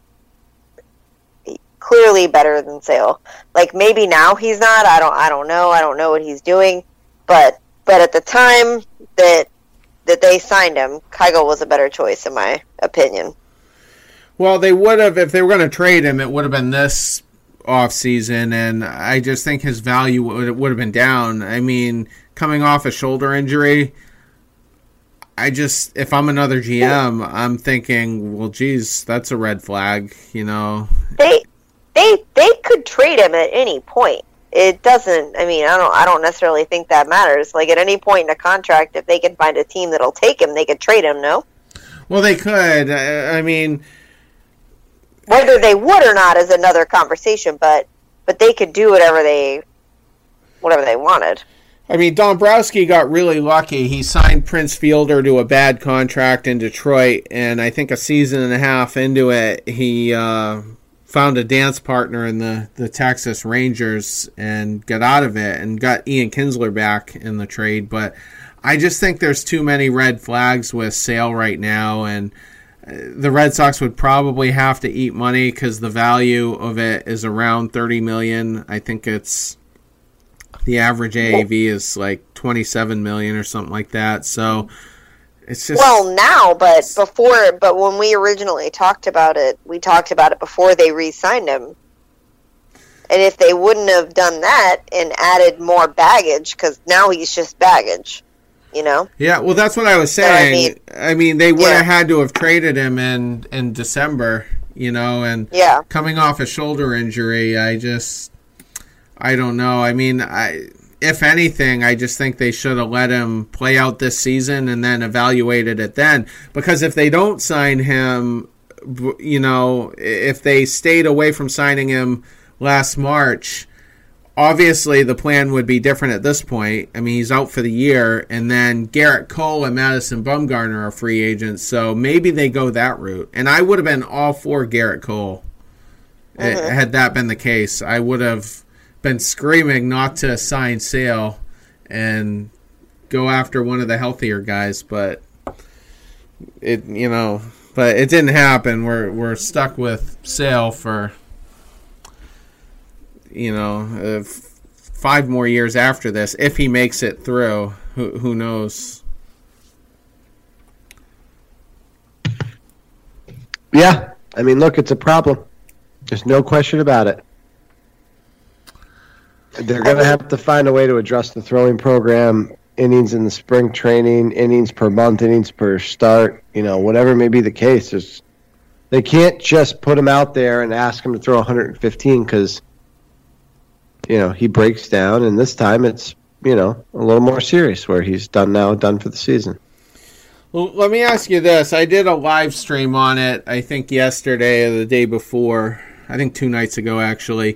clearly better than Sale. Maybe now he's not. I don't know. I don't know what he's doing. But at the time that they signed him, Keuchel was a better choice, in my opinion. Well, they would have, if they were going to trade him, it would have been this offseason, and I just think his value would have been down. I mean, coming off a shoulder injury, if I'm another GM, I'm thinking, well, geez, that's a red flag, They could trade him at any point. It doesn't. I mean, I don't necessarily think that matters. At any point in a contract, if they can find a team that'll take him, they could trade him. No. Well, they could. I mean, whether they would or not is another conversation. But they could do whatever they wanted. I mean, Dombrowski got really lucky. He signed Prince Fielder to a bad contract in Detroit, and I think a season and a half into it, he found a dance partner in the Texas Rangers and got out of it and got Ian Kinsler back in the trade. But I just think there's too many red flags with Sale right now, and the Red Sox would probably have to eat money because the value of it is around $30 million. I think it's the average AAV is $27 million or something like that. So it's just but when we originally talked about it, we talked about it before they re-signed him. And if they wouldn't have done that and added more baggage, because now he's just baggage, Yeah, well, that's what I was saying. I mean, they would have had to have traded him in December, and coming off a shoulder injury, I don't know. I mean, if anything, I just think they should have let him play out this season and then evaluated it then. Because if they don't sign him, if they stayed away from signing him last March, obviously the plan would be different at this point. I mean, he's out for the year, and then Garrett Cole and Madison Bumgarner are free agents, so maybe they go that route. And I would have been all for Garrett Cole had that been the case. I would have been screaming not to sign Sale and go after one of the healthier guys, but it didn't happen. We're stuck with Sale for 5 more years after this if he makes it through. Who knows? Yeah, I mean, look, it's a problem. There's no question about it. They're going to have to find a way to address the throwing program, innings in the spring training, innings per month, innings per start, whatever may be the case. They can't just put him out there and ask him to throw 115 because, he breaks down, and this time it's, a little more serious where he's done for the season. Well, let me ask you this. I did a live stream on it, I think yesterday or the day before. I think 2 nights ago, actually.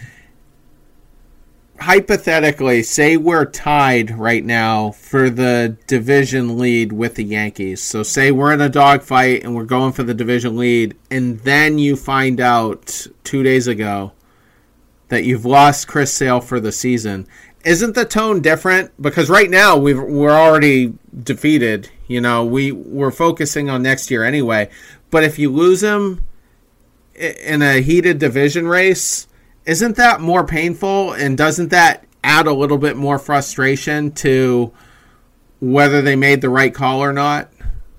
Hypothetically, say we're tied right now for the division lead with the Yankees. So say we're in a dogfight and we're going for the division lead, and then you find out 2 days ago that you've lost Chris Sale for the season. Isn't the tone different? Because right now we're already defeated. We're focusing on next year anyway. But if you lose him in a heated division race, isn't that more painful? And doesn't that add a little bit more frustration to whether they made the right call or not?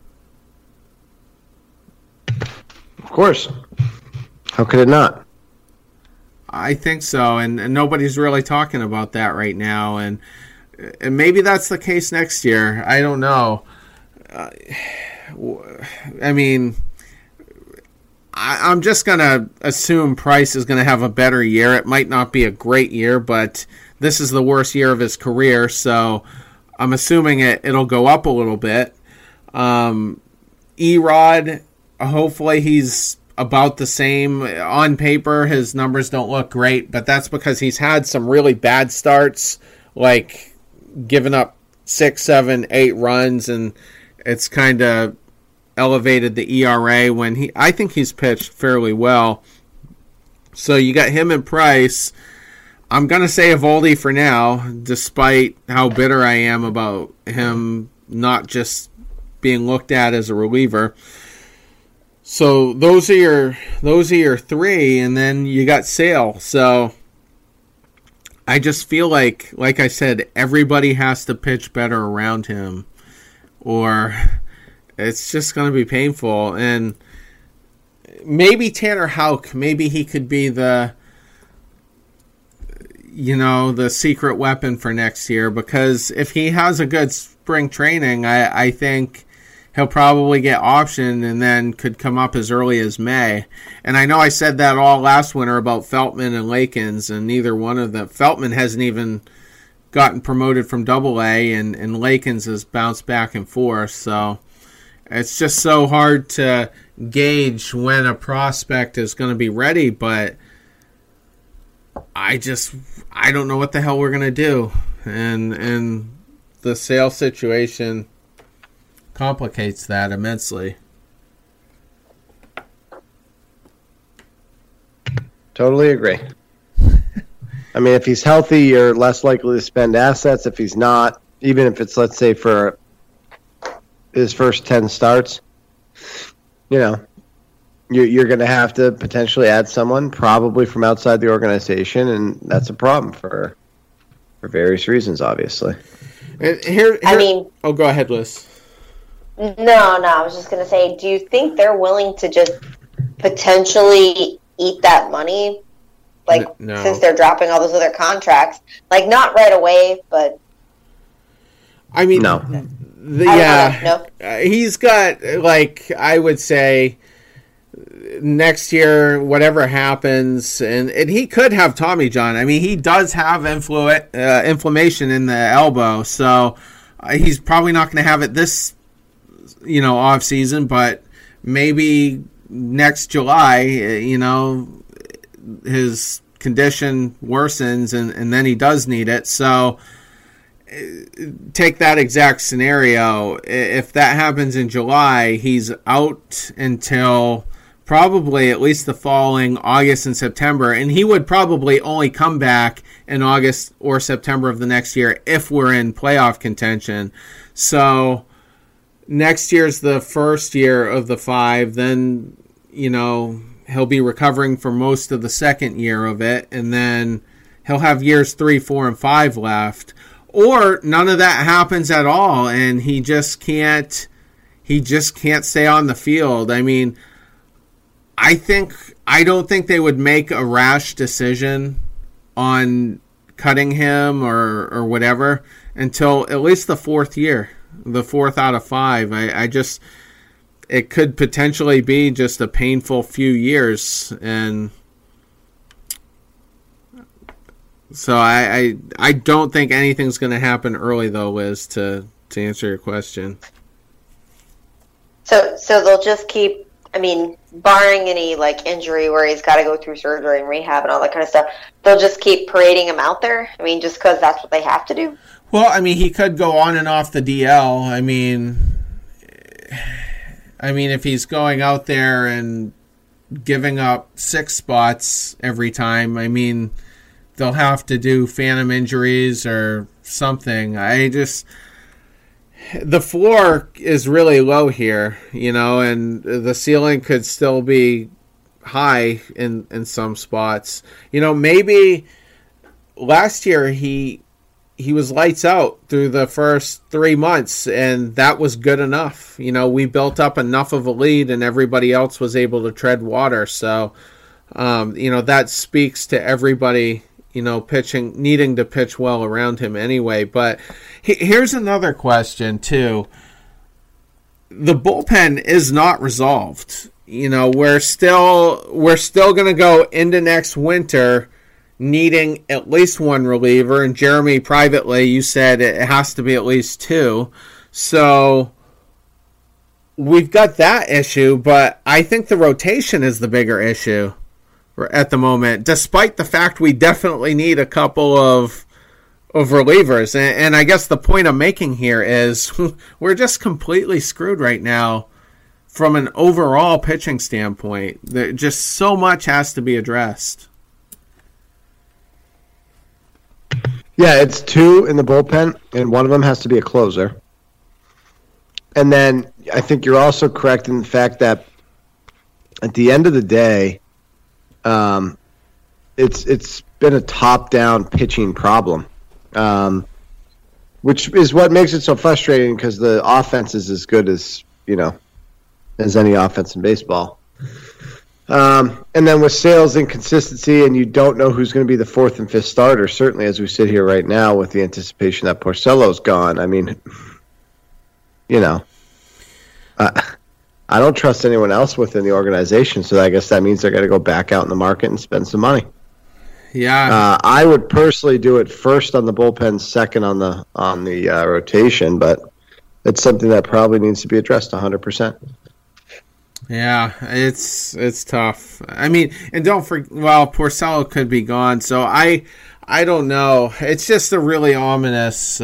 Of course. How could it not? I think so, and nobody's really talking about that right now, and maybe that's the case next year. I don't know. I'm just going to assume Price is going to have a better year. It might not be a great year, but this is the worst year of his career, so I'm assuming it'll go up a little bit. Erod, hopefully he's about the same. On paper, his numbers don't look great, but that's because he's had some really bad starts, like giving up 6, 7, 8 runs, and it's kind of elevated the ERA when I think he's pitched fairly well. So you got him and Price. I'm going to say Eovaldi for now, despite how bitter I am about him not just being looked at as a reliever. So those are your 3, and then you got Sale. So I just feel like I said, everybody has to pitch better around him, or it's just going to be painful. And maybe Tanner Houck, maybe he could be the secret weapon for next year, because if he has a good spring training, I think he'll probably get optioned and then could come up as early as May. And I know I said that all last winter about Feltman and Lakins, and neither one of them. Feltman hasn't even gotten promoted from Double-A, and Lakins has bounced back and forth. So it's just so hard to gauge when a prospect is going to be ready, but I don't know what the hell we're going to do. And the Sale situation complicates that immensely. Totally agree. I mean, if he's healthy, you're less likely to spend assets. If he's not, even if it's, let's say, for his first 10 starts, you're going to have to potentially add someone, probably from outside the organization, and that's a problem for various reasons, obviously. Oh, go ahead, Liz. No, I was just going to say, do you think they're willing to just potentially eat that money? No. Since they're dropping all those other contracts. Not right away, but... I mean, no. He's got, I would say, next year, whatever happens, and he could have Tommy John. I mean, he does have inflammation in the elbow, so he's probably not going to have it this off season, but maybe next July, his condition worsens and then he does need it. So take that exact scenario. If that happens in July, he's out until probably at least the following August and September, and he would probably only come back in August or September of the next year if we're in playoff contention. So next year's the first year of the 5, then, he'll be recovering for most of the second year of it, and then he'll have years 3, 4, and 5 left. Or none of that happens at all, and he just can't stay on the field. I mean, I don't think they would make a rash decision on cutting him or whatever until at least the 4th year, the 4th out of 5. It could potentially be just a painful few years, and so I don't think anything's going to happen early, though, Liz, to answer your question. So they'll just keep, I mean, barring any like injury where he's got to go through surgery and rehab and all that kind of stuff, they'll just keep parading him out there? I mean, just because that's what they have to do? Well, I mean, he could go on and off the DL. I mean, if he's going out there and giving up 6 spots every time, I mean, they'll have to do phantom injuries or something. The floor is really low here, and the ceiling could still be high in some spots. Maybe last year he was lights out through the first 3 months, and that was good enough. We built up enough of a lead, and everybody else was able to tread water. So, that speaks to everybody, pitching, needing to pitch well around him anyway. But here's another question, too. The bullpen is not resolved. We're still going to go into next winter needing at least one reliever, and Jeremy, privately, you said it has to be at least 2. So we've got that issue, but I think the rotation is the bigger issue at the moment, despite the fact we definitely need a couple of relievers. And I guess the point I'm making here is we're just completely screwed right now from an overall pitching standpoint. Just so much has to be addressed. Yeah, it's 2 in the bullpen, and one of them has to be a closer. And then I think you're also correct in the fact that at the end of the day, it's been a top-down pitching problem, which is what makes it so frustrating because the offense is as good as any offense in baseball. And then with Sale's inconsistency, and you don't know who's going to be the 4th and 5th starter, certainly as we sit here right now with the anticipation that Porcello's gone. I mean, I don't trust anyone else within the organization, so I guess that means they're going to go back out in the market and spend some money. Yeah, I would personally do it first on the bullpen, second on the rotation, but it's something that probably needs to be addressed 100%. Yeah, it's tough. I mean, and don't forget, Porcello could be gone, so I don't know. It's just a really ominous,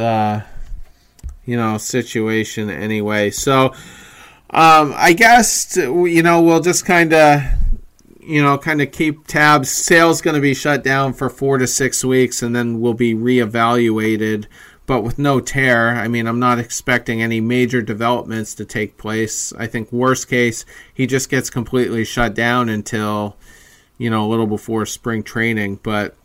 situation anyway. So, I guess we'll just kind of keep tabs. Sale's going to be shut down for 4 to 6 weeks, and then we'll be reevaluated. But with no tear, I mean, I'm not expecting any major developments to take place. I think worst case, he just gets completely shut down until, a little before spring training. But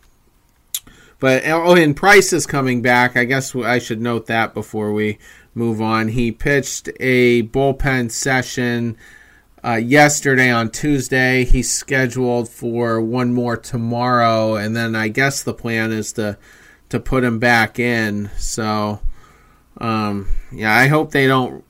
Price is coming back. I guess I should note that before we move on. He pitched a bullpen session yesterday on Tuesday. He's scheduled for one more tomorrow, and then I guess the plan is to put him back in. So, I hope they don't,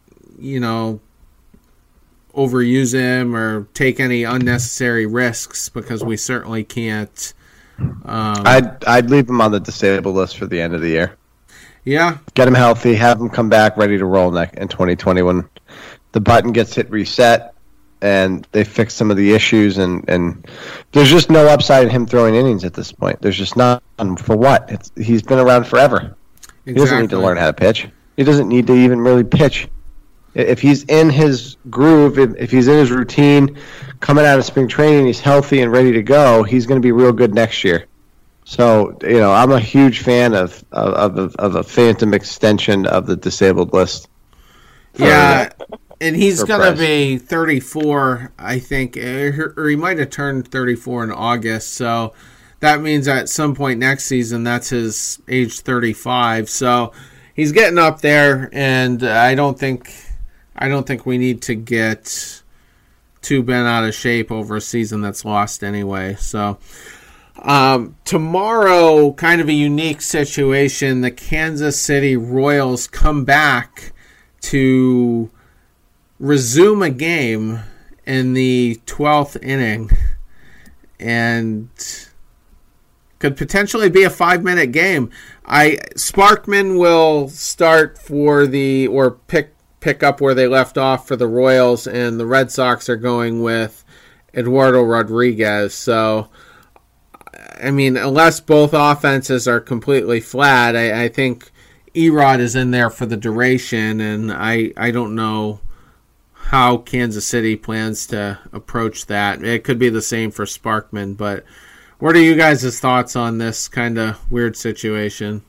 overuse him or take any unnecessary risks, because we certainly can't. I'd leave him on the disabled list for the end of the year. Yeah. Get him healthy, have him come back ready to roll in 2020 when the button gets hit reset and they fix some of the issues, and there's just no upside in him throwing innings at this point. There's just none. For what? He's been around forever. Exactly. He doesn't need to learn how to pitch. He doesn't need to even really pitch. If he's in his groove, if he's in his routine, coming out of spring training, he's healthy and ready to go, he's going to be real good next year. So, I'm a huge fan of a phantom extension of the disabled list. Yeah. And he's going to be 34, I think, or he might have turned 34 in August. So that means at some point next season, that's his age 35. So he's getting up there, and I don't think we need to get too bent out of shape over a season that's lost anyway. So tomorrow, kind of a unique situation. The Kansas City Royals come back to resume a game in the 12th inning, and could potentially be a 5-minute game. Sparkman will start pick up where they left off for the Royals, and the Red Sox are going with Eduardo Rodriguez. So, I mean, unless both offenses are completely flat, I think Erod is in there for the duration, and I don't know how Kansas City plans to approach that. It could be the same for Sparkman, but what are you guys' thoughts on this kind of weird situation?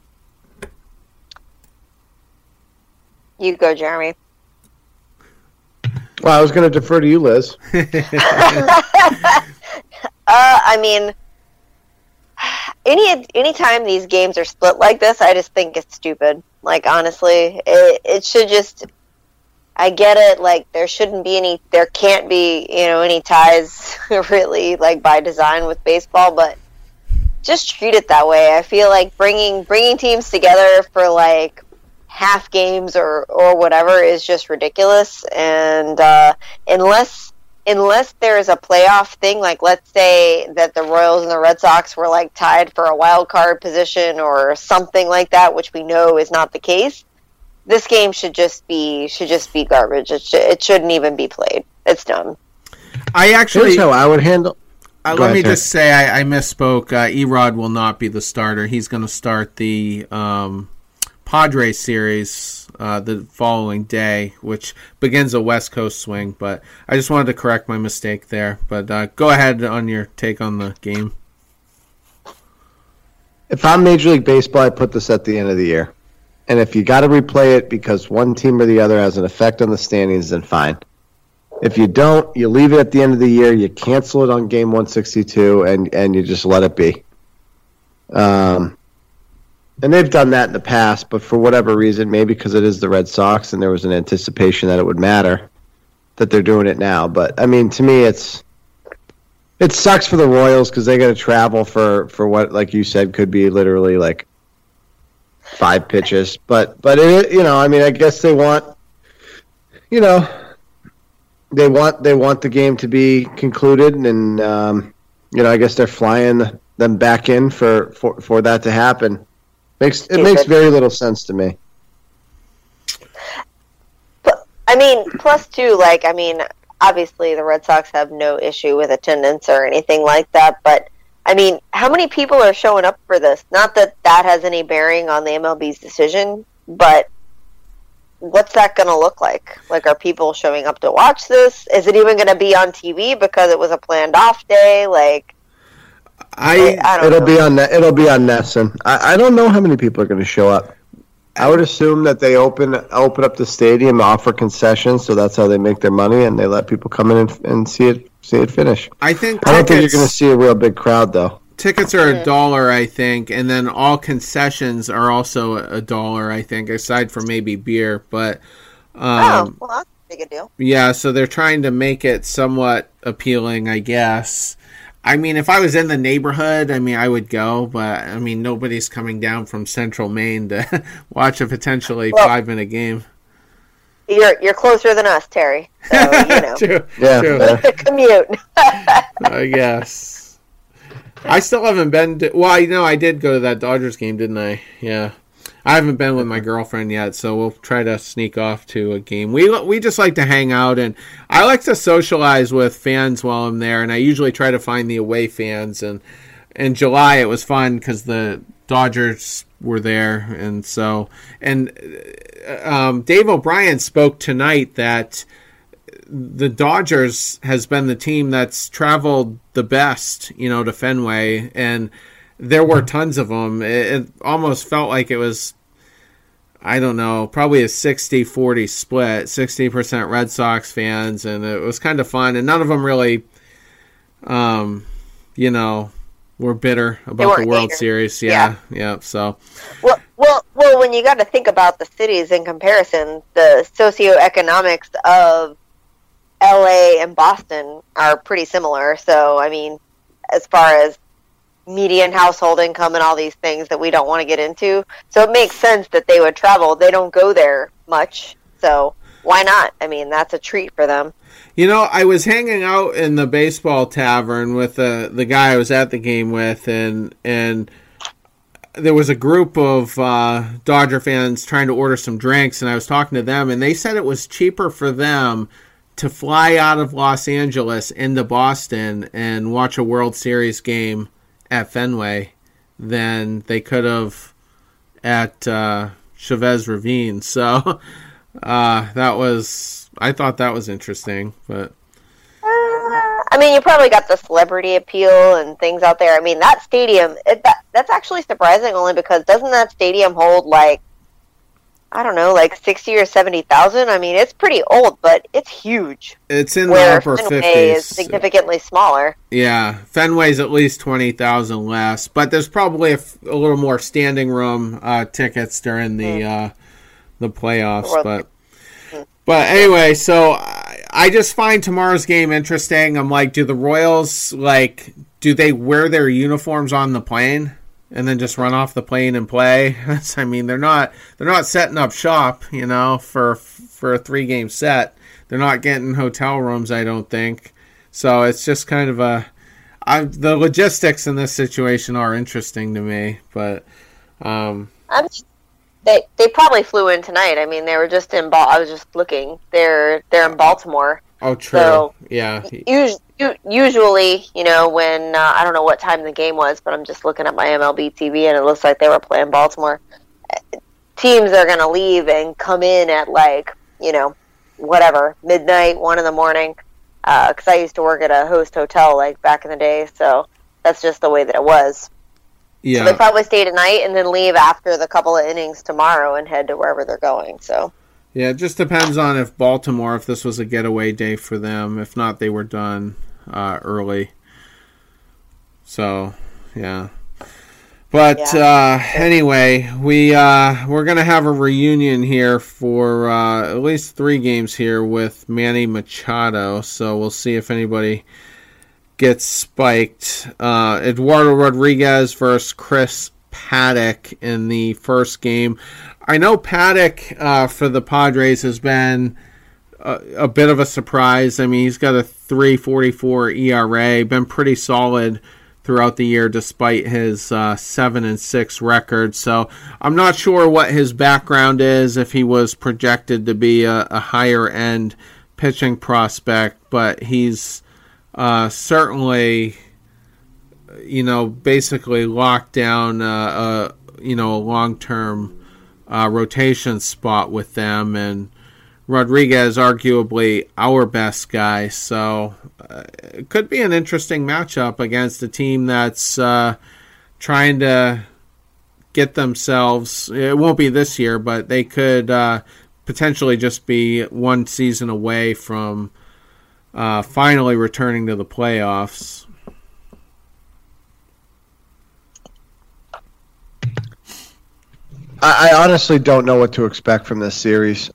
You go, Jeremy. Well, I was going to defer to you, Liz. I mean, anytime these games are split like this, I just think it's stupid. Like, honestly, it should just... I get it, like, there can't be, any ties, really, like, by design with baseball, but just treat it that way. I feel like bringing teams together for, like, half games or whatever is just ridiculous, and unless there is a playoff thing, like, let's say that the Royals and the Red Sox were, like, tied for a wild card position or something like that, which we know is not the case, this game should just be garbage. It shouldn't even be played. It's dumb. Here's how I would handle. Let me just say I misspoke. Erod will not be the starter. He's going to start the Padres series the following day, which begins a West Coast swing. But I just wanted to correct my mistake there. But go ahead on your take on the game. If I'm Major League Baseball, I put this at the end of the year. And if you got to replay it because one team or the other has an effect on the standings, then fine. If you don't, you leave it at the end of the year, you cancel it on game 162, and you just let it be. And they've done that in the past, but for whatever reason, maybe because it is the Red Sox and there was an anticipation that it would matter, that they're doing it now. But, I mean, to me, it sucks for the Royals because they got to travel for what, like you said, could be literally like 5 pitches, but it, I mean, I guess they want, they want the game to be concluded, and I guess they're flying them back in for that to happen. It makes very little sense to me. But I mean, plus too, like, I mean, obviously the Red Sox have no issue with attendance or anything like that, but I mean, how many people are showing up for this? Not that has any bearing on the MLB's decision, but what's that going to look like? Like, are people showing up to watch this? Is it even going to be on TV because it was a planned off day? Like, it'll be on NESN. I don't know how many people are going to show up. I would assume that they open up the stadium, offer concessions, so that's how they make their money, and they let people come in and see it finish. I don't think you're going to see a real big crowd, though. Tickets are $1, I think, and then all concessions are also $1, I think, aside from maybe beer. But well, that's a big deal. Yeah, so they're trying to make it somewhat appealing, I guess. I mean, if I was in the neighborhood, I mean, I would go, but I mean, nobody's coming down from Central Maine to watch a potentially 5-minute game. You're closer than us, Terry. So, True. Yeah. True. The commute. I guess. I still haven't been to... Well, I did go to that Dodgers game, didn't I? Yeah. I haven't been with my girlfriend yet, so we'll try to sneak off to a game. We just like to hang out, and I like to socialize with fans while I'm there, and I usually try to find the away fans. And in July, it was fun because the Dodgers were there, and so... And Dave O'Brien spoke tonight that the Dodgers has been the team that's traveled the best, to Fenway, and there were tons of them. It almost felt like it was, I don't know, probably a 60-40 split, 60% Red Sox fans, and it was kind of fun, and none of them really, were bitter about the World Series. Yeah. So, well, when you got to think about the cities in comparison, the socioeconomics of LA and Boston are pretty similar. So, I mean, as far as median household income and all these things that we don't want to get into, so it makes sense that they would travel. They don't go there much, so why not? I mean, that's a treat for them. You know, I was hanging out in the baseball tavern with the guy I was at the game with, and there was a group of Dodger fans trying to order some drinks, and I was talking to them, and they said it was cheaper for them to fly out of Los Angeles into Boston and watch a World Series game at Fenway than they could have at Chavez Ravine. So I thought that was interesting. But I mean, you probably got the celebrity appeal and things out there. I mean, that stadium, that's actually surprising only because doesn't that stadium hold like, I don't know, like 60 or 70,000? I mean, it's pretty old, but it's huge. It's in the upper 50s. Fenway is significantly smaller. Yeah, Fenway's at least 20,000 less, but there's probably a little more standing room tickets during the playoffs. But anyway, so I just find tomorrow's game interesting. I'm like, do the Royals, do they wear their uniforms on the plane and then just run off the plane and play? I mean, they're not setting up shop, for a 3-game set. They're not getting hotel rooms, I don't think. So it's just kind of the logistics in this situation are interesting to me, but They probably flew in tonight. I mean, they were just in I was just looking. They're in Baltimore. Oh, true. So yeah. Usually, when I don't know what time the game was, but I'm just looking at my MLB TV, and it looks like they were playing Baltimore. Teams are going to leave and come in at midnight, 1 a.m. Because I used to work at a host hotel back in the day, so that's just the way that it was. Yeah. So they probably stay tonight and then leave after the couple of innings tomorrow and head to wherever they're going. So. Yeah, it just depends on if this was a getaway day for them. If not, they were done early. So, yeah. But anyway, we're going to have a reunion here for at least 3 games here with Manny Machado. So we'll see if anybody gets spiked. Eduardo Rodriguez versus Chris Paddack in the first game. I know Paddack for the Padres has been a bit of a surprise. I mean, he's got a 3.44 ERA, been pretty solid throughout the year despite his 7-6 record. So I'm not sure what his background is, if he was projected to be a higher end pitching prospect, but he's certainly, basically locked down a long-term rotation spot with them, and Rodriguez arguably our best guy, so it could be an interesting matchup against a team that's trying to get themselves, it won't be this year, but they could potentially just be one season away from finally returning to the playoffs. I honestly don't know what to expect from this series.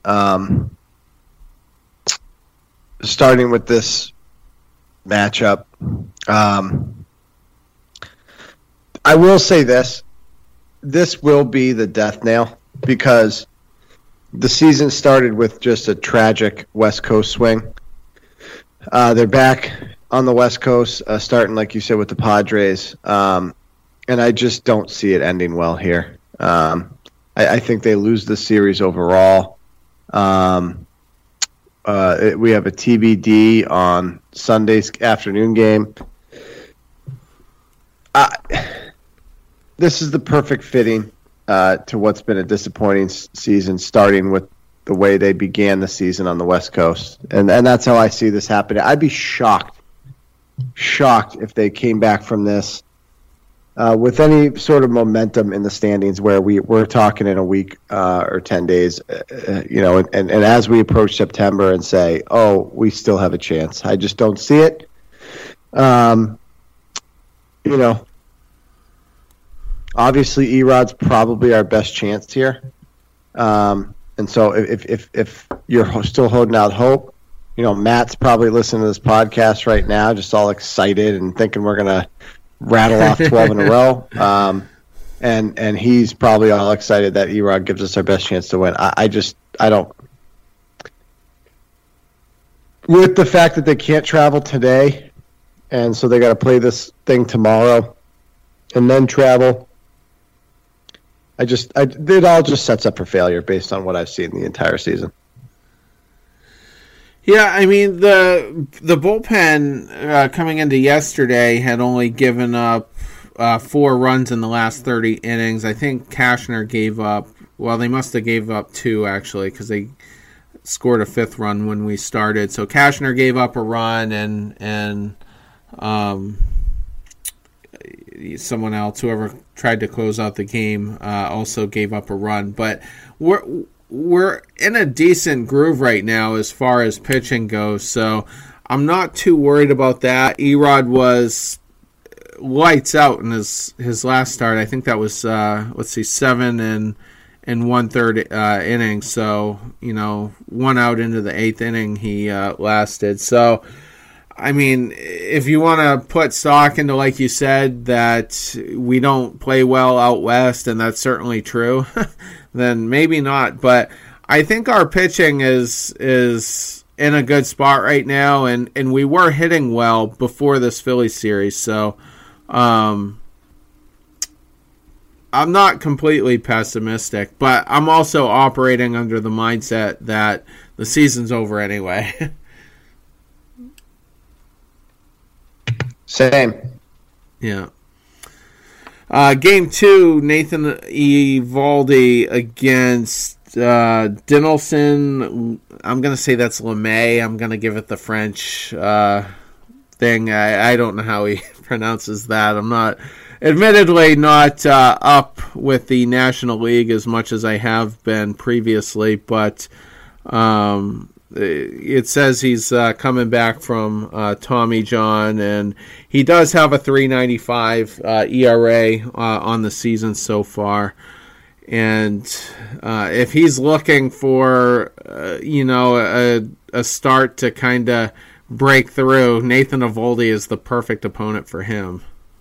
Starting with this matchup, I will say this will be the death nail, because the season started with just a tragic West Coast swing. They're back on the West Coast, starting, like you said, with the Padres. And I just don't see it ending well here. I think they lose the series overall. We have a TBD on Sunday's afternoon game. This is the perfect fitting to what's been a disappointing season, starting with the way they began the season on the West Coast. And that's how I see this happening. I'd be shocked if they came back from this with any sort of momentum in the standings, where we're talking in a week or 10 days, and as we approach September and say, oh, we still have a chance. I just don't see it. Obviously, Erod's probably our best chance here. And so if you're still holding out hope, Matt's probably listening to this podcast right now, just all excited and thinking we're going to rattle off 12 in a row. And he's probably all excited that Erod gives us our best chance to win. I don't. With the fact that they can't travel today, and so they got to play this thing tomorrow and then travel, it all just sets up for failure based on what I've seen the entire season. Yeah, I mean, the bullpen coming into yesterday had only given up 4 runs in the last 30 innings. I think Cashner gave up, well, they must have gave up 2, actually, because they scored a 5th run when we started. So Cashner gave up a run, and someone else, whoever tried to close out the game, also gave up a run. But we're in a decent groove right now as far as pitching goes, so I'm not too worried about that. Erod was lights out in his last start. I think that was 7 and 1/3 innings. So 1 out into the 8th inning he lasted. So I mean, if you want to put stock into, like you said, that we don't play well out west, and that's certainly true, then maybe not. But I think our pitching is in a good spot right now, and we were hitting well before this Phillies series. So I'm not completely pessimistic, but I'm also operating under the mindset that the season's over anyway. Same. Yeah. Game 2, Nathan Eovaldi against Dinelson. I'm going to say that's LeMay. I'm going to give it the French thing. I don't know how he pronounces that. I'm admittedly not up with the National League as much as I have been previously, but it says he's coming back from Tommy John, and he does have a 3.95 ERA on the season so far. And if he's looking for a start to kind of break through, Nathan Eovaldi is the perfect opponent for him.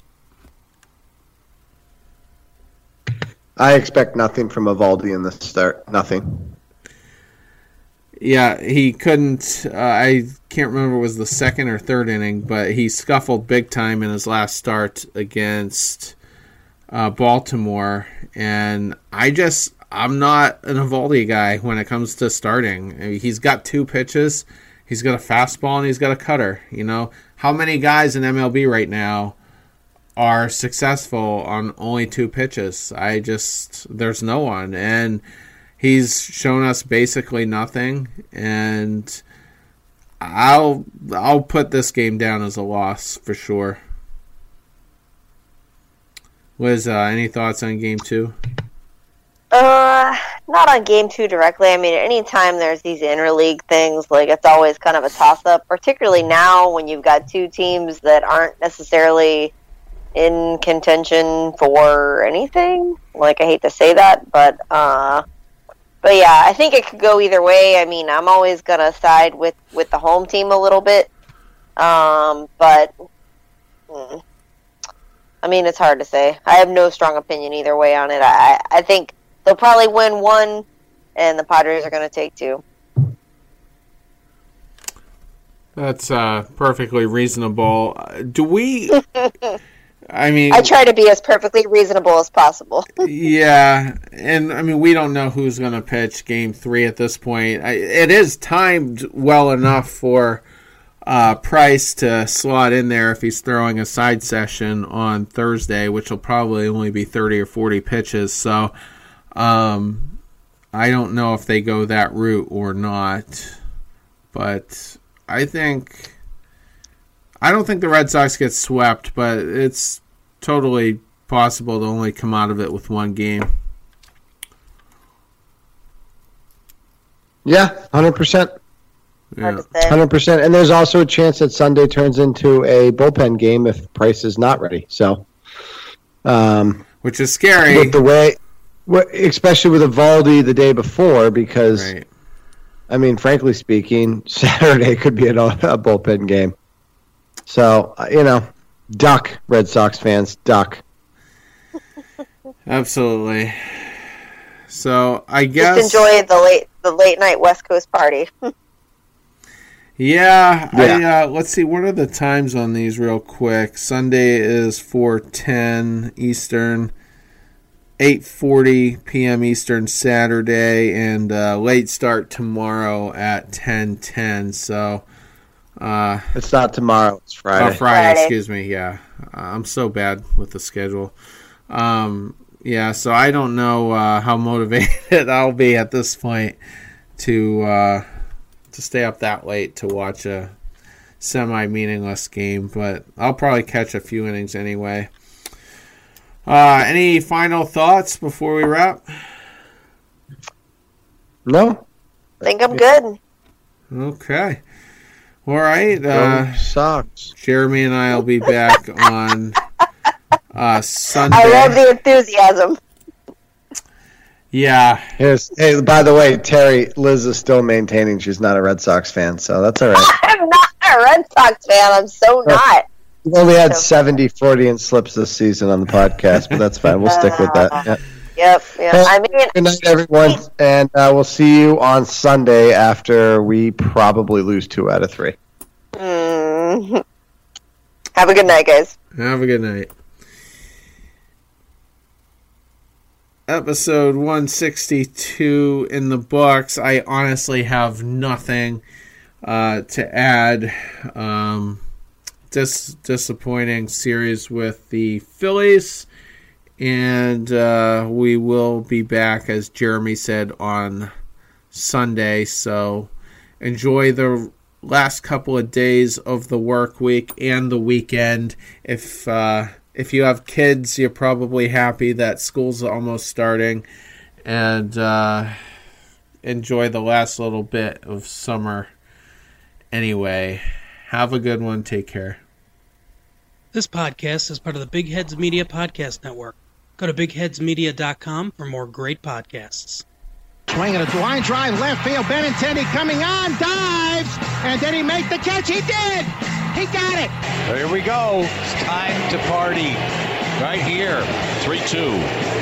I expect nothing from Eovaldi in this start. Nothing. Yeah, he couldn't. I can't remember if it was the 2nd or 3rd inning, but he scuffled big time in his last start against Baltimore. And I'm not an Eovaldi guy when it comes to starting. I mean, he's got 2 pitches. He's got a fastball and he's got a cutter. How many guys in MLB right now are successful on only 2 pitches? There's no one. And he's shown us basically nothing, and I'll put this game down as a loss for sure. Liz, any thoughts on Game 2? Not on Game 2 directly. I mean, anytime there's these interleague things, it's always kind of a toss-up, particularly now when you've got 2 teams that aren't necessarily in contention for anything. I hate to say that, but yeah, I think it could go either way. I mean, I'm always going to side with the home team a little bit. But, I mean, it's hard to say. I have no strong opinion either way on it. I think they'll probably win 1, and the Padres are going to take 2. That's perfectly reasonable. Do we... I try to be as perfectly reasonable as possible. Yeah, and I mean, we don't know who's going to pitch Game 3 at this point. It is timed well enough for Price to slot in there if he's throwing a side session on Thursday, which will probably only be 30 or 40 pitches. So I don't know if they go that route or not, but I don't think the Red Sox get swept, but it's totally possible to only come out of it with 1 game. Yeah, 100%. Yeah. 100%. And there's also a chance that Sunday turns into a bullpen game if Price is not ready. So, well, which is scary. With the way, especially with Eovaldi the day before, because, right. I mean, frankly speaking, Saturday could be a bullpen game. So, duck, Red Sox fans, duck. Absolutely. So I guess just enjoy the late night West Coast party. Yeah. Let's see. What are the times on these real quick? Sunday is 4:10 Eastern, 8:40 p.m. Eastern Saturday, and late start tomorrow at 10:10. So it's not tomorrow. It's Friday. Oh, Friday. Excuse me. Yeah, I'm so bad with the schedule. So I don't know how motivated I'll be at this point to stay up that late to watch a semi-meaningless game, but I'll probably catch a few innings anyway. Any final thoughts before we wrap? No. I think I'm good. Okay. All right. Sox. Jeremy and I will be back on Sunday. I love the enthusiasm. Yeah. Hey, by the way, Terry, Liz is still maintaining she's not a Red Sox fan, so that's all right. I'm not a Red Sox fan. I'm so not. We've only had 70 Freudian slips this season on the podcast, but that's fine. We'll stick with that. Yeah. Yep. Good night, everyone, and we'll see you on Sunday after we probably lose 2 out of 3. Have a good night, guys. Have a good night. Episode 162 in the books. I honestly have nothing to add. Disappointing series with the Phillies, and we will be back, as Jeremy said, on Sunday. So enjoy the last couple of days of the work week and the weekend. If you have kids, you're probably happy that school's almost starting, and enjoy the last little bit of summer. Anyway, have a good one. Take care. This podcast is part of the Big Heads Media Podcast Network. Go to bigheadsmedia.com for more great podcasts. Swinging a line drive left field. Benintendi coming on, dives, and did he make the catch? He did. He got it. Here we go. It's time to party. Right here. 3-2.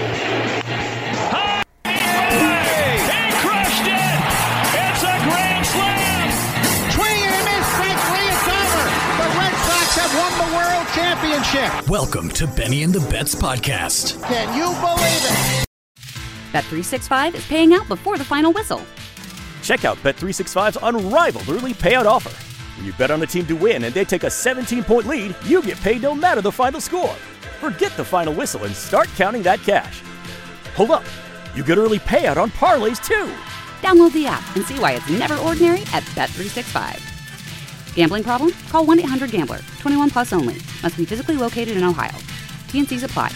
He crushed it. It's a grand slam. Swing and a miss. Strike 3. It's over. The Red Sox have won the World Championship. Welcome to Benny and the Bets podcast. Can you believe it? Bet365 is paying out before the final whistle. Check out Bet365's unrivaled early payout offer. When you bet on a team to win and they take a 17-point lead, you get paid no matter the final score. Forget the final whistle and start counting that cash. Hold up. You get early payout on parlays, too. Download the app and see why it's never ordinary at Bet365. Gambling problem? Call 1-800-GAMBLER. 21 plus only. Must be physically located in Ohio. T&Cs apply.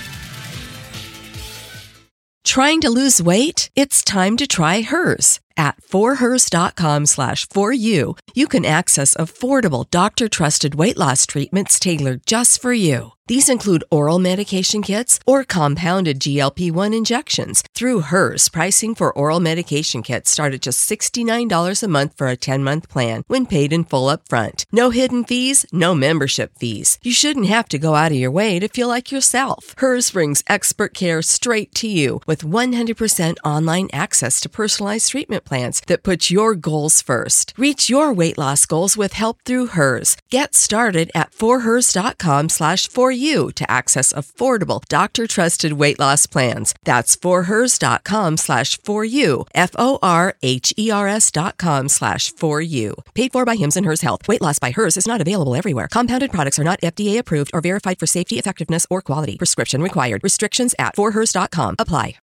Trying to lose weight? It's time to try Hers. At forhers.com/4u, you can access affordable, doctor-trusted weight loss treatments tailored just for you. These include oral medication kits or compounded GLP-1 injections. Through Hers, pricing for oral medication kits start at just $69 a month for a 10-month plan when paid in full up front. No hidden fees, no membership fees. You shouldn't have to go out of your way to feel like yourself. Hers brings expert care straight to you with 100% online access to personalized treatment plans that put your goals first. Reach your weight loss goals with help through Hers. Get started at forhers.com/4u to access affordable, doctor-trusted weight loss plans. That's forhers.com/4u, forhers.com/4u. Paid for by Hims and Hers Health. Weight loss by Hers is not available everywhere. Compounded products are not FDA approved or verified for safety, effectiveness, or quality. Prescription required. Restrictions at forhers.com apply.